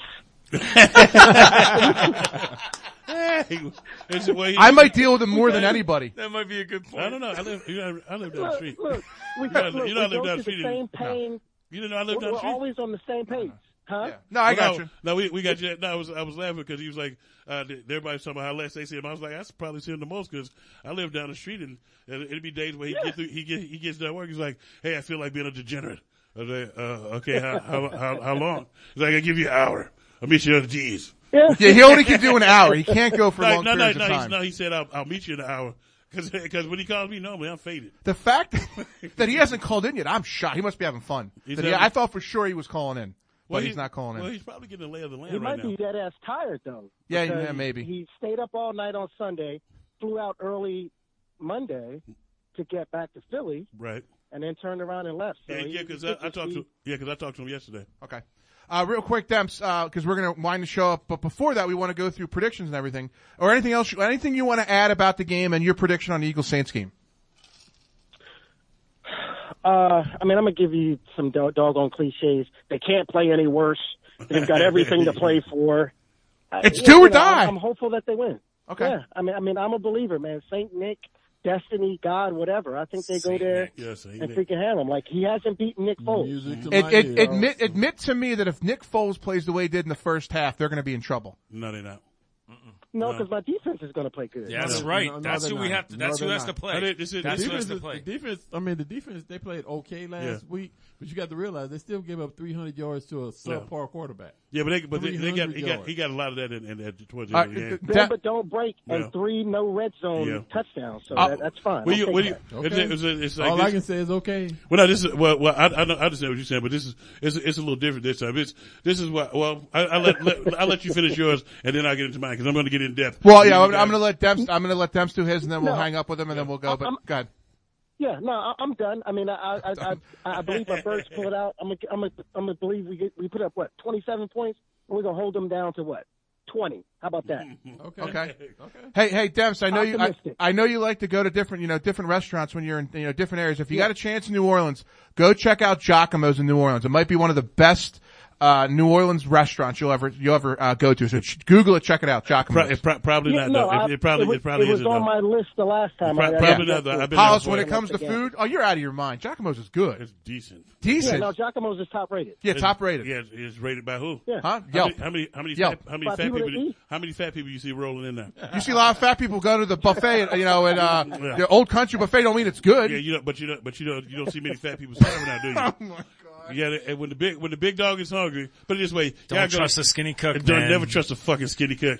I might deal with him more than anybody. That might be a good point. I don't know. I live down the street. Look, you know I live down the street. Same pain. You didn't know I live down the street? We're always on the same page. Huh? Yeah. No, I got you. No, we got you. No, I was laughing because he was like, everybody's talking about how less they see him. I was like, I probably see him the most because I live down the street and it'd be days where he gets done work. He's like, hey, I feel like being a degenerate. I was like, okay, how long? He's like, I'll give you an hour. I'll meet you at the G's. Yeah, he only can do an hour. He can't go for long periods of time. He said, I'll meet you in an hour. Because when he calls me, normally I'm faded. The fact that he hasn't called in yet, I'm shocked. He must be having fun. I thought for sure he was calling in. But he's not calling in. Well, he's probably getting a lay of the land he right now. He might be dead ass tired though. Yeah, maybe. He stayed up all night on Sunday, flew out early Monday to get back to Philly, right? And then turned around and left. So because I talked to him yesterday. Okay. Real quick, Demps, because we're going to wind the show up. But before that, we want to go through predictions and everything, or anything else. Anything you want to add about the game and your prediction on the Eagles-Saints game? I'm going to give you some doggone cliches. They can't play any worse. They've got everything to play for. It's do or die. I'm hopeful that they win. Okay. Yeah. I mean, I'm a believer, man. Saint Nick, Destiny, God, whatever. I think they go there and freaking handle him. Like, he hasn't beaten Nick Foles. Admit to me that if Nick Foles plays the way he did in the first half, they're going to be in trouble. No, they're not. No, because my defense is going to play good. Yeah, that's No, right. no, That's they're who we not. have to. No, That's who they're has to not. play. The That's who defense- has to play. The defense, they played okay last week, but you got to realize they still gave up 300 yards to a subpar quarterback. Yeah, but they 300 got he got a lot of that in towards the All end of the right, game. Yeah, but don't break and Yeah. 3 no red zone Yeah. touchdowns. So that's fine. Well, I'll take that. Okay. it's like All this, I can say is okay. well, no, this is well. I understand what you're saying, but this is it's a little different this time. This is what. Well, I'll let you finish yours, and then I'll get into mine because I'm going to get in depth. Well, yeah, I'm going to let Demps do his, and then we'll No. hang up with him, and then we'll go. But go ahead. Yeah, no, I'm done. I mean, I believe our birds pull it out. I'm gonna believe we put up 27 points, and we're gonna hold them down to 20. How about that? Okay. Hey, Demps, Optimistic. I know you like to go to different restaurants when you're in, different areas. If you got a chance in New Orleans, go check out Giacomo's in New Orleans. It might be one of the best, New Orleans restaurants you'll ever go to. So Google it, check it out. Giacomo's. Probably Yeah, not. no, Though. It probably it was isn't. on though. my list the last time. Probably not. Though. I've been Hollis, there when before. it comes to food, you're out of your mind. Giacomo's is good. It's decent. Yeah, Decent. no, Giacomo's is top rated. Yeah, top rated. Yeah, it's rated by who? Yeah. Huh? Yelp. How many Yelp. fat By people? people that eat? How many fat people you see rolling in there? You see a lot of fat people go to the buffet, at the Old Country buffet. Don't mean it's good. Yeah, you don't see many fat people serving now, do you? Oh my God. Yeah, and when the big dog is hungry, put it this way, Don't trust a skinny cook, Don't man. never trust a fucking skinny cook.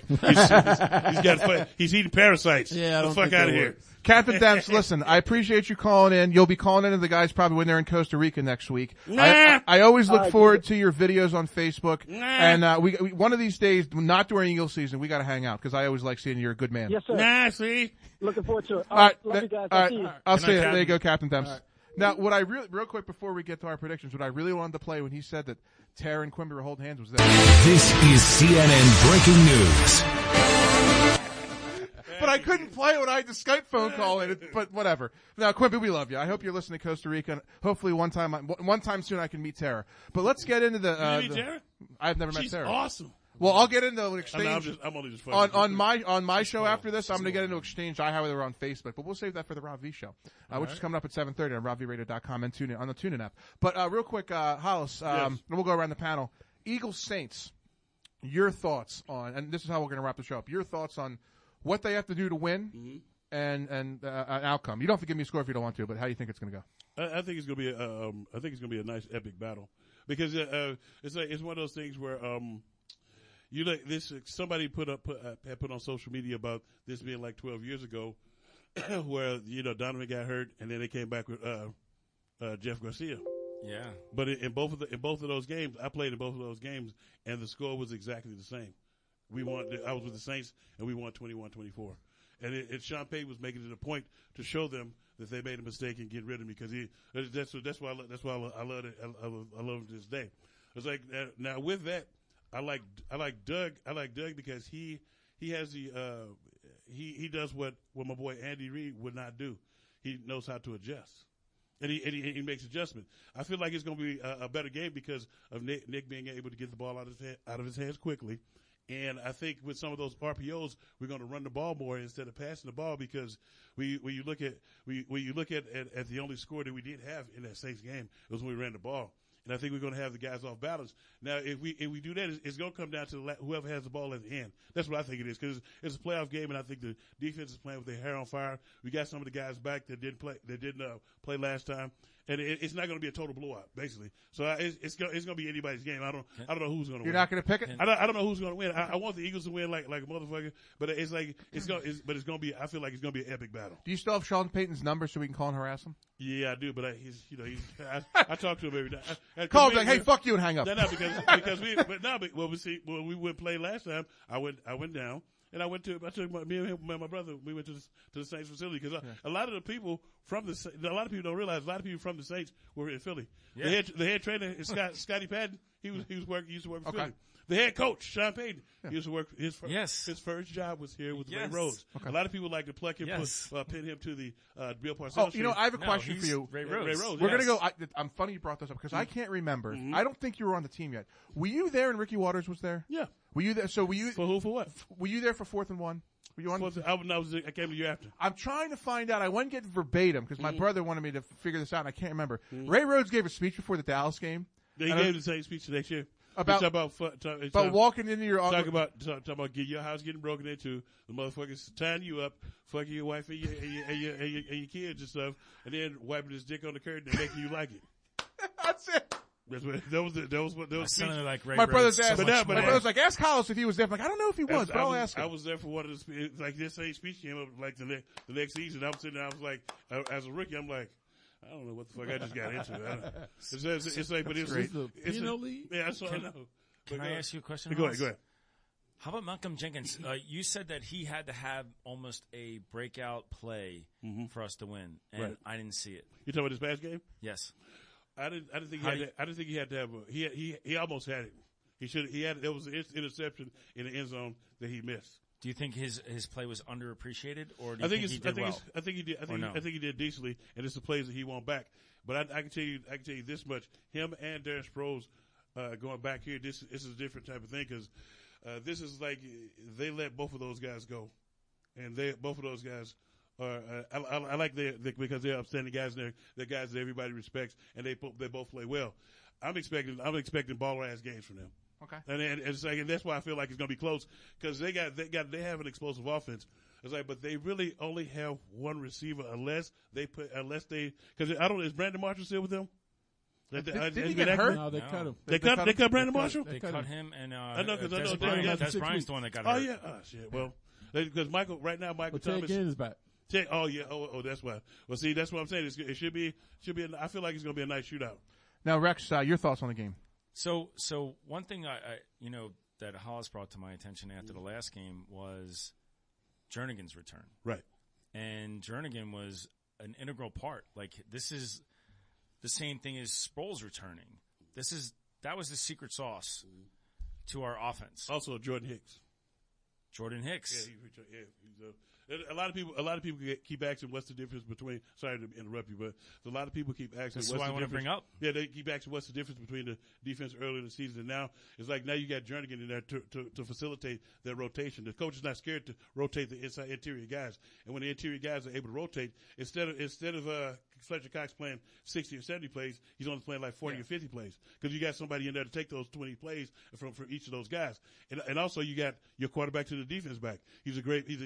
He's eating parasites. Yeah, I the don't fuck think out that of here. works. Captain Demps, listen, I appreciate you calling in. You'll be calling in to the guys probably when they're in Costa Rica next week. Nah. I always look forward to your videos on Facebook. Nah. And, we one of these days, not during Eagle season, we gotta hang out because I always like seeing you're a good man. Yes, sir. Nah, see? Looking forward to it. All right. Love you guys. All I'll right. see you. I'll Good see night, you. There Captain. you go, Captain Demps. Now, what I real quick before we get to our predictions, what I really wanted to play when he said that Tara and Quimby were holding hands was that. This is CNN Breaking News. But I couldn't play it when I had the Skype phone call in it, but whatever. Now, Quimby, we love you. I hope you're listening to Costa Rica. And hopefully one time soon I can meet Tara. But let's get into the, You meet Tara? I've never met She's Tara. awesome. Well, I'll get into an exchange. I'm only just fucking on my show after this, I'm going to get into exchange I have with her on Facebook, but we'll save that for the Rob V show, which is coming up at 7:30 on RobVRadio.com and TuneIn on the TuneIn app. But real quick, Hollis, and we'll go around the panel. Eagles Saints, your thoughts on, and this is how we're going to wrap the show up. Your thoughts on what they have to do to win and an outcome. You don't have to give me a score if you don't want to, but how do you think it's going to go? I think it's going to be a nice epic battle because it's one of those things where you like this. Somebody had put on social media about this being like 12 years ago, where Donovan got hurt and then they came back with Jeff Garcia. Yeah. But in both of those games, I played in both of those games, and the score was exactly the same. I was with the Saints, and we won 21-24. And Sean Payton was making it a point to show them that they made a mistake and get rid of me because that's why I love it. I love him to this day. It's like now with that. I like Doug. I like Doug because he has he does what my boy Andy Reid would not do. He knows how to adjust, and he makes adjustments. I feel like it's going to be a better game because of Nick being able to get the ball out of his hands quickly. And I think with some of those RPOs, we're going to run the ball more instead of passing the ball because when you look at the only score that we did have in that Saints game, it was when we ran the ball. And I think we're going to have the guys off balance. Now, if we do that, it's going to come down to whoever has the ball at the end. That's what I think it is because it's a playoff game, and I think the defense is playing with their hair on fire. We got some of the guys back that didn't play last time, and it's not going to be a total blowout, basically. So it's going to be anybody's game. I don't know who's going to win. You're not going to pick it? I don't know who's going to win. I want the Eagles to win like a motherfucker, but it's going to be. I feel like it's going to be an epic battle. Do you still have Sean Payton's number so we can call and harass him? Yeah, I do, but I talk to him every day. Call him like, hey, fuck you, and hang up. No, because we went play last time. I went down. And I took me and my brother. We went to the Saints facility because a lot of the people a lot of people don't realize a lot of people from the Saints were in Philly. Yeah. The head trainer is Scotty Patton. He used to work in Philly. The head coach Sean Payton. Yeah. He used to work his first job was here with Ray Rhodes. Okay. A lot of people like to pluck him, pin him to the Bill Parcells. I have a question for you. Ray Rhodes. We're gonna go. I'm funny you brought this up because I can't remember. I don't think you were on the team yet. Were you there and Ricky Waters was there? Yeah. Were you there? So were you for who? For what? Were you there for 4th and 1? Were you on? I came the year after. I'm trying to find out. I wouldn't get verbatim because my brother wanted me to figure this out, and I can't remember. Ray Rhodes gave a speech before the Dallas game. He gave the same speech the next year. About walking into your talk about get your house getting broken into, the motherfuckers tying you up, fucking your wife and your kids and stuff, and then wiping his dick on the curtain and making you like it. That's it. That was what sounded like Ray my brother's Rhodes. asked. My brother's like, ask Hollis if he was there. I'm like, I don't know if he was, but I'll ask him. I was there for one of the like this same speech came up like the next season. I was sitting there. I was like, as a rookie, I'm like, I don't know what the fuck I just got into. It's like, but it's Pino League. Yeah, that's what I know. Can I ask you a question? Go ahead. How about Malcolm Jenkins? You said that he had to have almost a breakout play for us to win, and I didn't see it. You talking about this past game? Yes. I didn't think he had to have. He almost had it. There was an interception in the end zone that he missed. Do you think his play was underappreciated, or do you think he did well? I think he did. I think he did decently, and it's the plays that he won back. But I can tell you this much: him and Darren Sproles going back here. This is a different type of thing because this is like they let both of those guys go, and both of those guys are. I like because they're upstanding guys. And they're guys that everybody respects, and they both play well. I'm expecting baller ass games from them. Okay. And that's why I feel like it's going to be close because they have an explosive offense. It's like, but they really only have one receiver unless they because I don't, is Brandon Marshall still with them? Did he get hurt? No, they cut him. They cut Brandon Marshall? They cut him, and I know because I know Des Bryant's the one that got hurt. Oh yeah, shit. Well, because Michael Thomas. Ted Ginn is back. Oh yeah, that's why. Well, see, that's what I'm saying. It should be. I feel like it's going to be a nice shootout. Now, Rex, your thoughts on the game? So one thing I that Hollis brought to my attention after the last game was Jernigan's return. Right. And Jernigan was an integral part. Like, this is the same thing as Sproles returning. That was the secret sauce to our offense. Also, Jordan Hicks. Yeah, a lot of people keep asking what's the difference between. Sorry to interrupt you, but a lot of people keep asking. That's what I want to bring up. Yeah, they keep asking what's the difference between the defense early in the season and now. It's like now you got Jernigan in there to facilitate that rotation. The coach is not scared to rotate the interior guys, and when the interior guys are able to rotate, instead of Fletcher Cox playing 60 or 70 plays, he's only playing like 40 or 50 plays because you got somebody in there to take those 20 plays from each of those guys, and also you got your quarterback to the defense back. He's a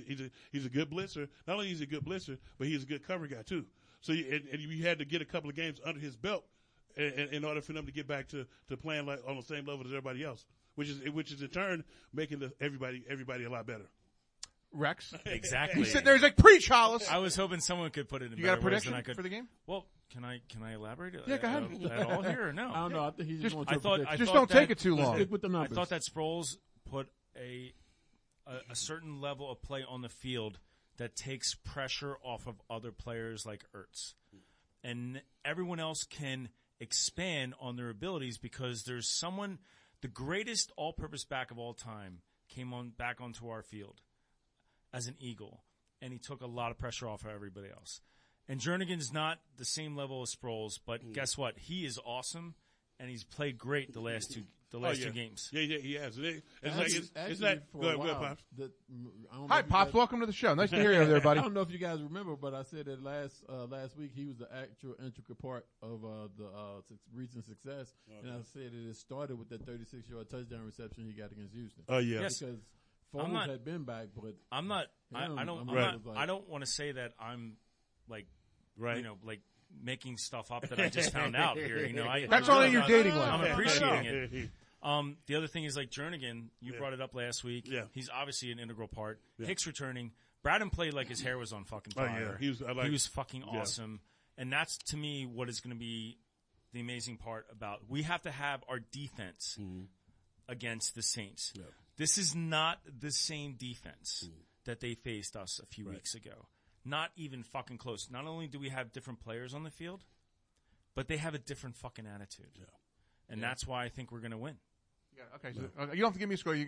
good blitzer. Not only is he a good blitzer, but he's a good cover guy too. So you had to get a couple of games under his belt in order for them to get back to playing like on the same level as everybody else, which is in turn making everybody a lot better. Rex, exactly. He's sitting there. He's like, preach, Hollis. I was hoping someone could put it in. You got a better words prediction than I could. for the game? Well, can I elaborate? Yeah, go ahead. At all here or no? I don't know. I think he's just going to just don't take it too long. Stick with the numbers. I thought that Sproles put a certain level of play on the field that takes pressure off of other players like Ertz. And everyone else can expand on their abilities because there's someone, the greatest all-purpose back of all time came back onto our field as an Eagle, and he took a lot of pressure off of everybody else. And Jernigan's not the same level as Sproles, but guess what? He is awesome, and he's played great the last two games. Yeah, he has. It's not. Go ahead, Pops. Hi, Pops. Welcome to the show. Nice to hear you there, buddy. I don't know if you guys remember, but I said that last week he was the actual intricate part of the recent success, and I said that it started with that 36-yard touchdown reception he got against Houston. Oh yeah, yes. Because Foles had been back, but I'm not. I don't want to say that I'm like, right. Like making stuff up that I just found out here. That's only your dating life. I'm appreciating it. The other thing is like Jernigan, you brought it up last week. Yeah. He's obviously an integral part. Yeah. Hicks returning. Braden played like his hair was on fucking fire. He was fucking awesome. And that's to me what is going to be the amazing part about we have to have our defense against the Saints. Yeah. This is not the same defense that they faced us a few weeks ago. Not even fucking close. Not only do we have different players on the field, but they have a different fucking attitude. Yeah. And that's why I think we're going to win. Yeah, okay. So, you don't have to give me a score.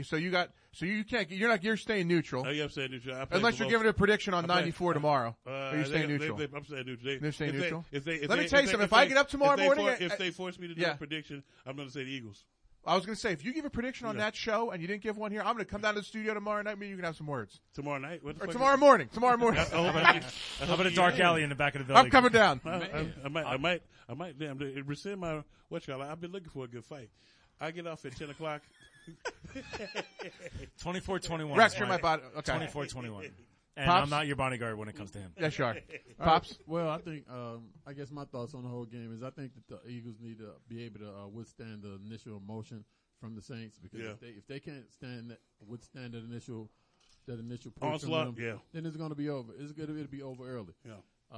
You're staying neutral. Oh, yeah, I'm staying neutral. Unless you're giving a prediction on 94 tomorrow. Or you're staying neutral. I'm staying neutral. They're staying neutral? Let me tell you something. If I get up tomorrow morning. If they force me to do a prediction, I'm going to say the Eagles. I was going to say, if you give a prediction on that show and you didn't give one here, I'm going to come down to the studio tomorrow night. Maybe you can have some words. Tomorrow night? Or tomorrow morning. Tomorrow morning. How about a dark alley in the back of the building? I'm coming down. I might rescind my I've been looking for a good fight. I get off at 10 o'clock. 24-21. Rex, you're my body. Okay. 24-21. And Pops? I'm not your bodyguard when it comes to him. Yes, you are. Pops? Well, I think, I guess my thoughts on the whole game is I think that the Eagles need to be able to withstand the initial emotion from the Saints because if they can't withstand that initial push onslaught, from them, then it's going to be over. It'll be over early. Yeah.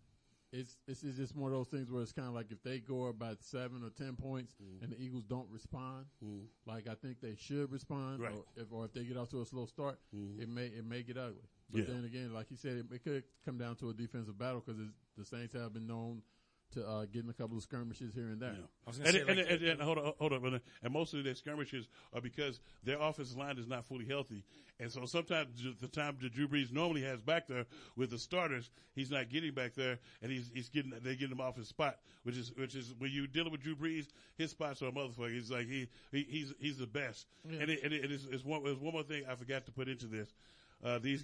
It's just one of those things where it's kind of like if they go up by 7 or 10 points and the Eagles don't respond, like I think they should respond, right. or if they get off to a slow start, it may get ugly. But then again, like you said, it could come down to a defensive battle because the Saints have been known to get in a couple of skirmishes here and there. Yeah. I was going to say, and hold up, and most of their skirmishes are because their offensive line is not fully healthy, and so sometimes the time that Drew Brees normally has back there with the starters, he's not getting back there, and they're getting him off his spot, which is when you dealing with Drew Brees, his spots are a motherfucker. He's like he's the best, and it's one more thing I forgot to put into this. These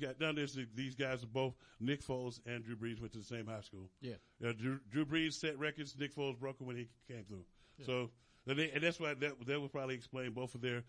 guys are both Nick Foles and Drew Brees went to the same high school. Yeah. Drew Brees set records. Nick Foles broke them when he came through. Yeah. So, and that's why that would probably explain both of their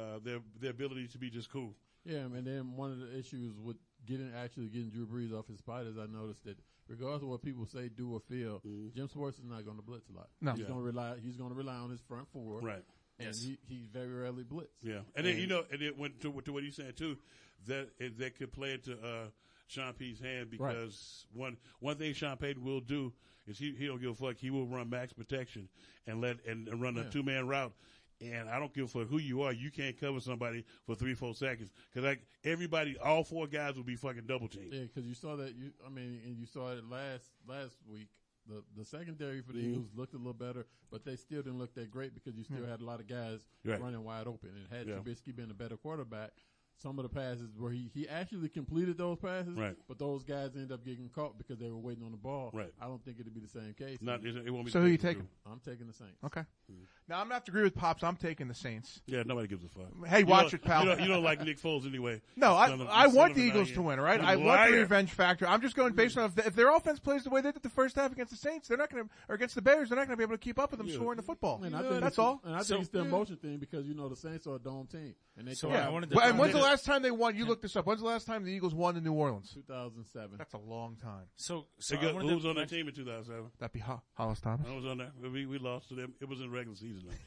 ability to be just cool. Yeah, and then one of the issues with getting Drew Brees off his spot is I noticed that regardless of what people say, do or feel, Jim Schwartz is not going to blitz a lot. No. He's going to rely on his front four. Right. And he very rarely blitz. Yeah. And then, and it went to what you're saying too, that could play into, Sean P's hand because one thing Sean Payton will do is he don't give a fuck. He will run max protection and run a 2-man route. And I don't give a fuck who you are. You can't cover somebody for 3-4 seconds. Cause all 4 guys will be fucking double teamed. Yeah. Cause you saw that, and you saw it last week. The secondary for the Eagles looked a little better, but they still didn't look that great because you still had a lot of guys running wide open. And had Trubisky been a better quarterback, some of the passes where he actually completed those passes, but those guys ended up getting caught because they were waiting on the ball. Right. I don't think it'd be the same case. It won't be. So who are you taking? I'm taking the Saints. Okay. Now I'm gonna have to agree with Pops. I'm taking the Saints. Yeah, nobody gives a fuck. Hey, watch it, pal. You don't like Nick Foles anyway. No, I want the Eagles to win, all right? I want the revenge factor. I'm just going based on if their offense plays the way they did the first half against the Saints, they're not going to, or against the Bears, they're not going to be able to keep up with them scoring the football. And I think that's all. And I think it's the emotion thing because the Saints are a dome team. And they and when's the last time they won? You looked this up. When's the last time the Eagles won in New Orleans? 2007. That's a long time. So who was on that team in 2007? That'd be Hollis Thomas. I was on that. We lost to them. It was in the regular season though.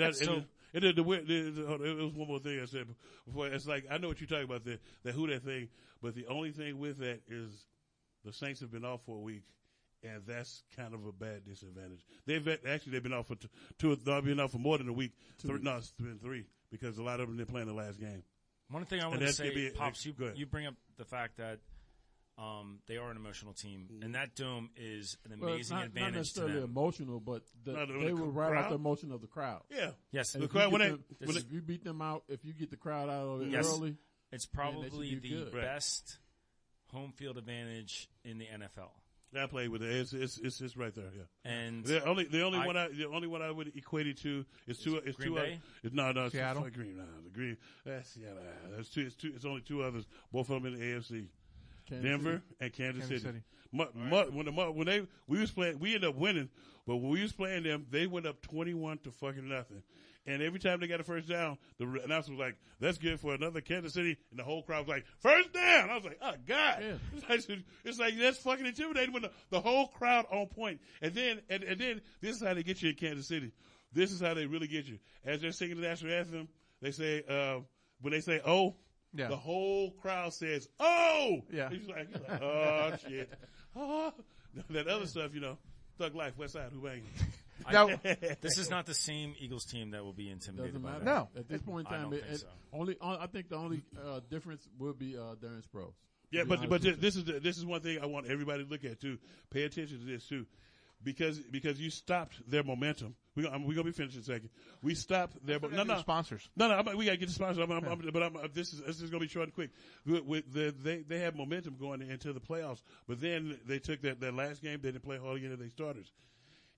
It was one more thing I said before. It's like I know what you're talking about that who that thing, but the only thing with that is the Saints have been off for a week, and that's kind of a bad disadvantage. They've been off for they've been off for more than a week. It's been 3 because a lot of them didn't play in the last game. One thing I want to say, Pops, you bring up the fact that they are an emotional team, and that dome is an amazing advantage not necessarily to them. Emotional, but they will ride out the emotion of the crowd. Yeah. Yes. And if you beat them out, if you get the crowd out of it early, it's probably the best home field advantage in the NFL. I played with it. It's right there. Yeah. And the only one I would equate it to is Green Bay? It's Seattle. The Green. That's Seattle. It's only 2 others. Both of them in the AFC. Denver and Kansas City. When we was playing, we ended up winning, but when we was playing them, they went up 21-0. And every time they got a first down, the announcer was like, "That's good for another Kansas City," and the whole crowd was like, "First down!" I was like, "Oh God!" Yeah. It's like that's fucking intimidating when the whole crowd on point. And then this is how they get you in Kansas City. This is how they really get you. As they're singing the national anthem, they say when they say "Oh." Yeah. The whole crowd says, "Oh!" Yeah. He's like, "Oh shit!" Oh. That other stuff, Thug Life, West Side, who banging? Now, this is not the same Eagles team that will be intimidated. Doesn't by matter. that. No. At this point in time, I think the only difference will be Darren Sproles. Yeah, but this is one thing I want everybody to look at too. Pay attention to this too. Because you stopped their momentum. We're gonna be finished in a second. We stopped their sponsors. No, we gotta get the sponsors. This is gonna be short and quick. They had momentum going into the playoffs, but then they took that last game. They didn't play hardly any of their starters,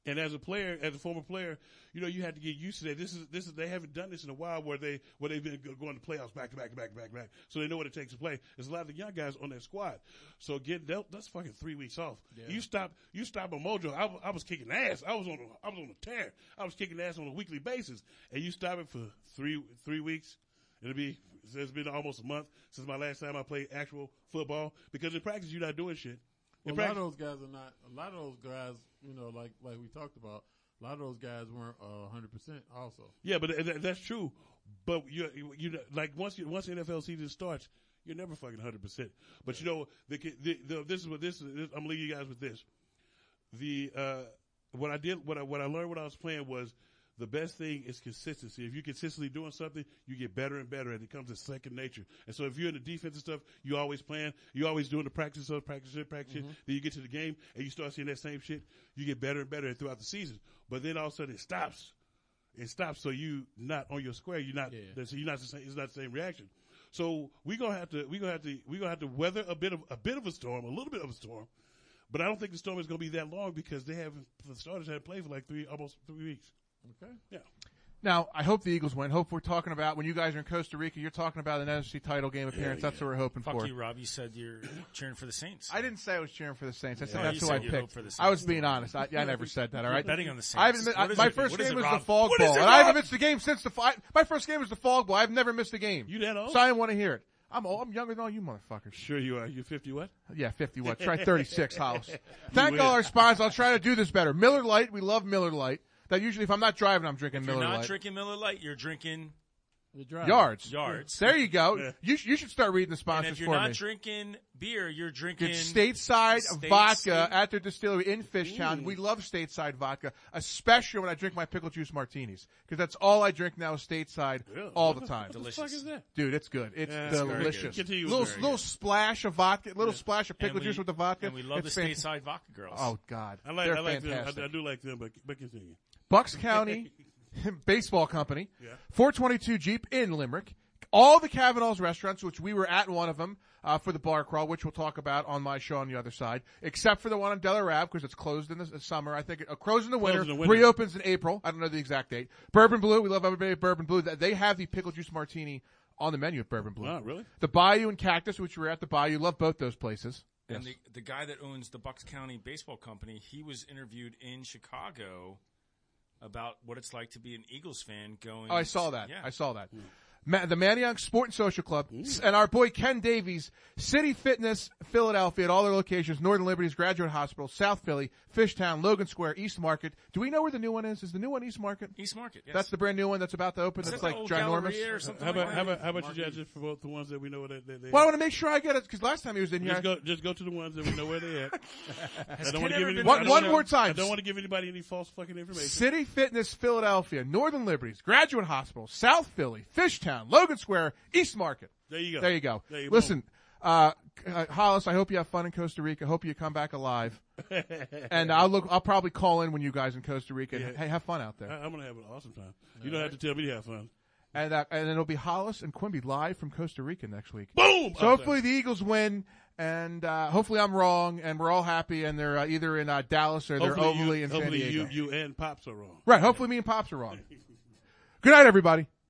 And as a player, as a former player, you know, you had to get used to that. This is, they haven't done this in a while where they've been going to playoffs back to back. So they know what it takes to play. There's a lot of the young guys on that squad. So that's fucking 3 weeks off. Yeah. You stop a mojo. I was kicking ass. I was on a tear. I was kicking ass on a weekly basis. And you stop it for three weeks. It's been almost a month since my last time I played actual football, because in practice you're not doing shit. Well, a lot of those guys, you know, like we talked about, a lot of those guys weren't 100% also. Yeah, but that's true. But you like once the NFL season starts, you're never fucking 100%. But you know, this is what this is. I'm leaving you guys with this. What I learned when I was playing was, the best thing is consistency. If you're consistently doing something, you get better and better, and it comes as second nature. And so if you're in the defensive stuff, you always playing, you always doing the practice shit. Then you get to the game, and you start seeing that same shit. You get better and better throughout the season. But then all of a sudden it stops. So you not on your square. You're not. Yeah. So you're not the same. It's not the same reaction. So we're gonna have to weather a bit of a storm, a little bit of a storm. But I don't think the storm is gonna be that long, because the starters haven't played for like almost 3 weeks. Okay. Yeah. Now, I hope the Eagles win. Hope we're talking about, when you guys are in Costa Rica, you're talking about an NFC title game appearance. That's what we're hoping for. Fuck you, Rob. You said you're cheering for the Saints. I didn't say I was cheering for the Saints. I said Yeah, that's you who I said you hope picked. for the Saints. I was being honest. I never said that, all right? Betting on the I Saints. haven't, my first game was the Rob? Fog What is Bowl, it, and I Rob? haven't missed a game since my first game was the Fog Bowl. I've never missed a game. You that old? So I didn't want to hear it. I'm old. I'm younger than all you motherfuckers. Sure you are. You 50 what? Yeah, 50 what? Try 36, Hollis. Thank all our sponsors. I'll try to do this better. Miller Lite. We love Miller Lite. That usually, if I'm not driving, I'm drinking Miller Lite. If you're not drinking Miller Lite, you're drinking Yards. There you go. Yeah. You should start reading the sponsors and if you're for not me. drinking beer, you're drinking It's Stateside vodka at their distillery in Fishtown. We love Stateside vodka, especially when I drink my pickle juice martinis, because that's all I drink now is Stateside all the time. What the fuck is that? Dude, it's good. It's delicious. Little splash of vodka, splash of pickle juice with the vodka. And we love the Stateside vodka girls. Oh God, I they're like fantastic. them. I do like them, but continue. Bucks County Baseball Company, 422 Jeep in Limerick. All the Kavanaugh's restaurants, which we were at one of them for the bar crawl, which we'll talk about on my show on the other side, except for the one on Delaware Ave, because it's closed in the summer. I think it closed in the winter, reopens in April. I don't know the exact date. Bourbon Blue, we love everybody at Bourbon Blue. They have the pickle juice martini on the menu at Bourbon Blue. Oh, really? The Bayou and Cactus, which we were at the Bayou, love both those places. And the guy that owns the Bucks County Baseball Company, he was interviewed in Chicago about what it's like to be an Eagles fan going. Oh, I saw that. Yeah. I saw that. The Manayunk Sport and Social Club, and our boy Ken Davies, City Fitness, Philadelphia, at all their locations, Northern Liberties, Graduate Hospital, South Philly, Fishtown, Logan Square, East Market. Do we know where the new one is? Is the new one East Market? East Market, yes. That's the brand new one that's about to open. That's like ginormous. Or something how about you guys just promote the ones that we know where they Well, I want to make sure I get it, because last time he was in here. Just go to the ones that we know where they at. I don't want to give anybody one more time. I don't want to give anybody any false fucking information. City Fitness, Philadelphia, Northern Liberties, Graduate Hospital, South Philly, Fishtown, Logan Square, East Market. There you go. There you go. Listen, Hollis, I hope you have fun in Costa Rica. Hope you come back alive. And I'll probably call in when you guys in Costa Rica. And, hey, have fun out there. I'm gonna have an awesome time. You don't have to tell me to have fun. And then it'll be Hollis and Quimby live from Costa Rica next week. Boom! So hopefully the Eagles win, and hopefully I'm wrong, and we're all happy, and they're either in Dallas or they're overly in San Diego. Hopefully you and Pops are wrong. Right. Hopefully me and Pops are wrong. Good night, everybody.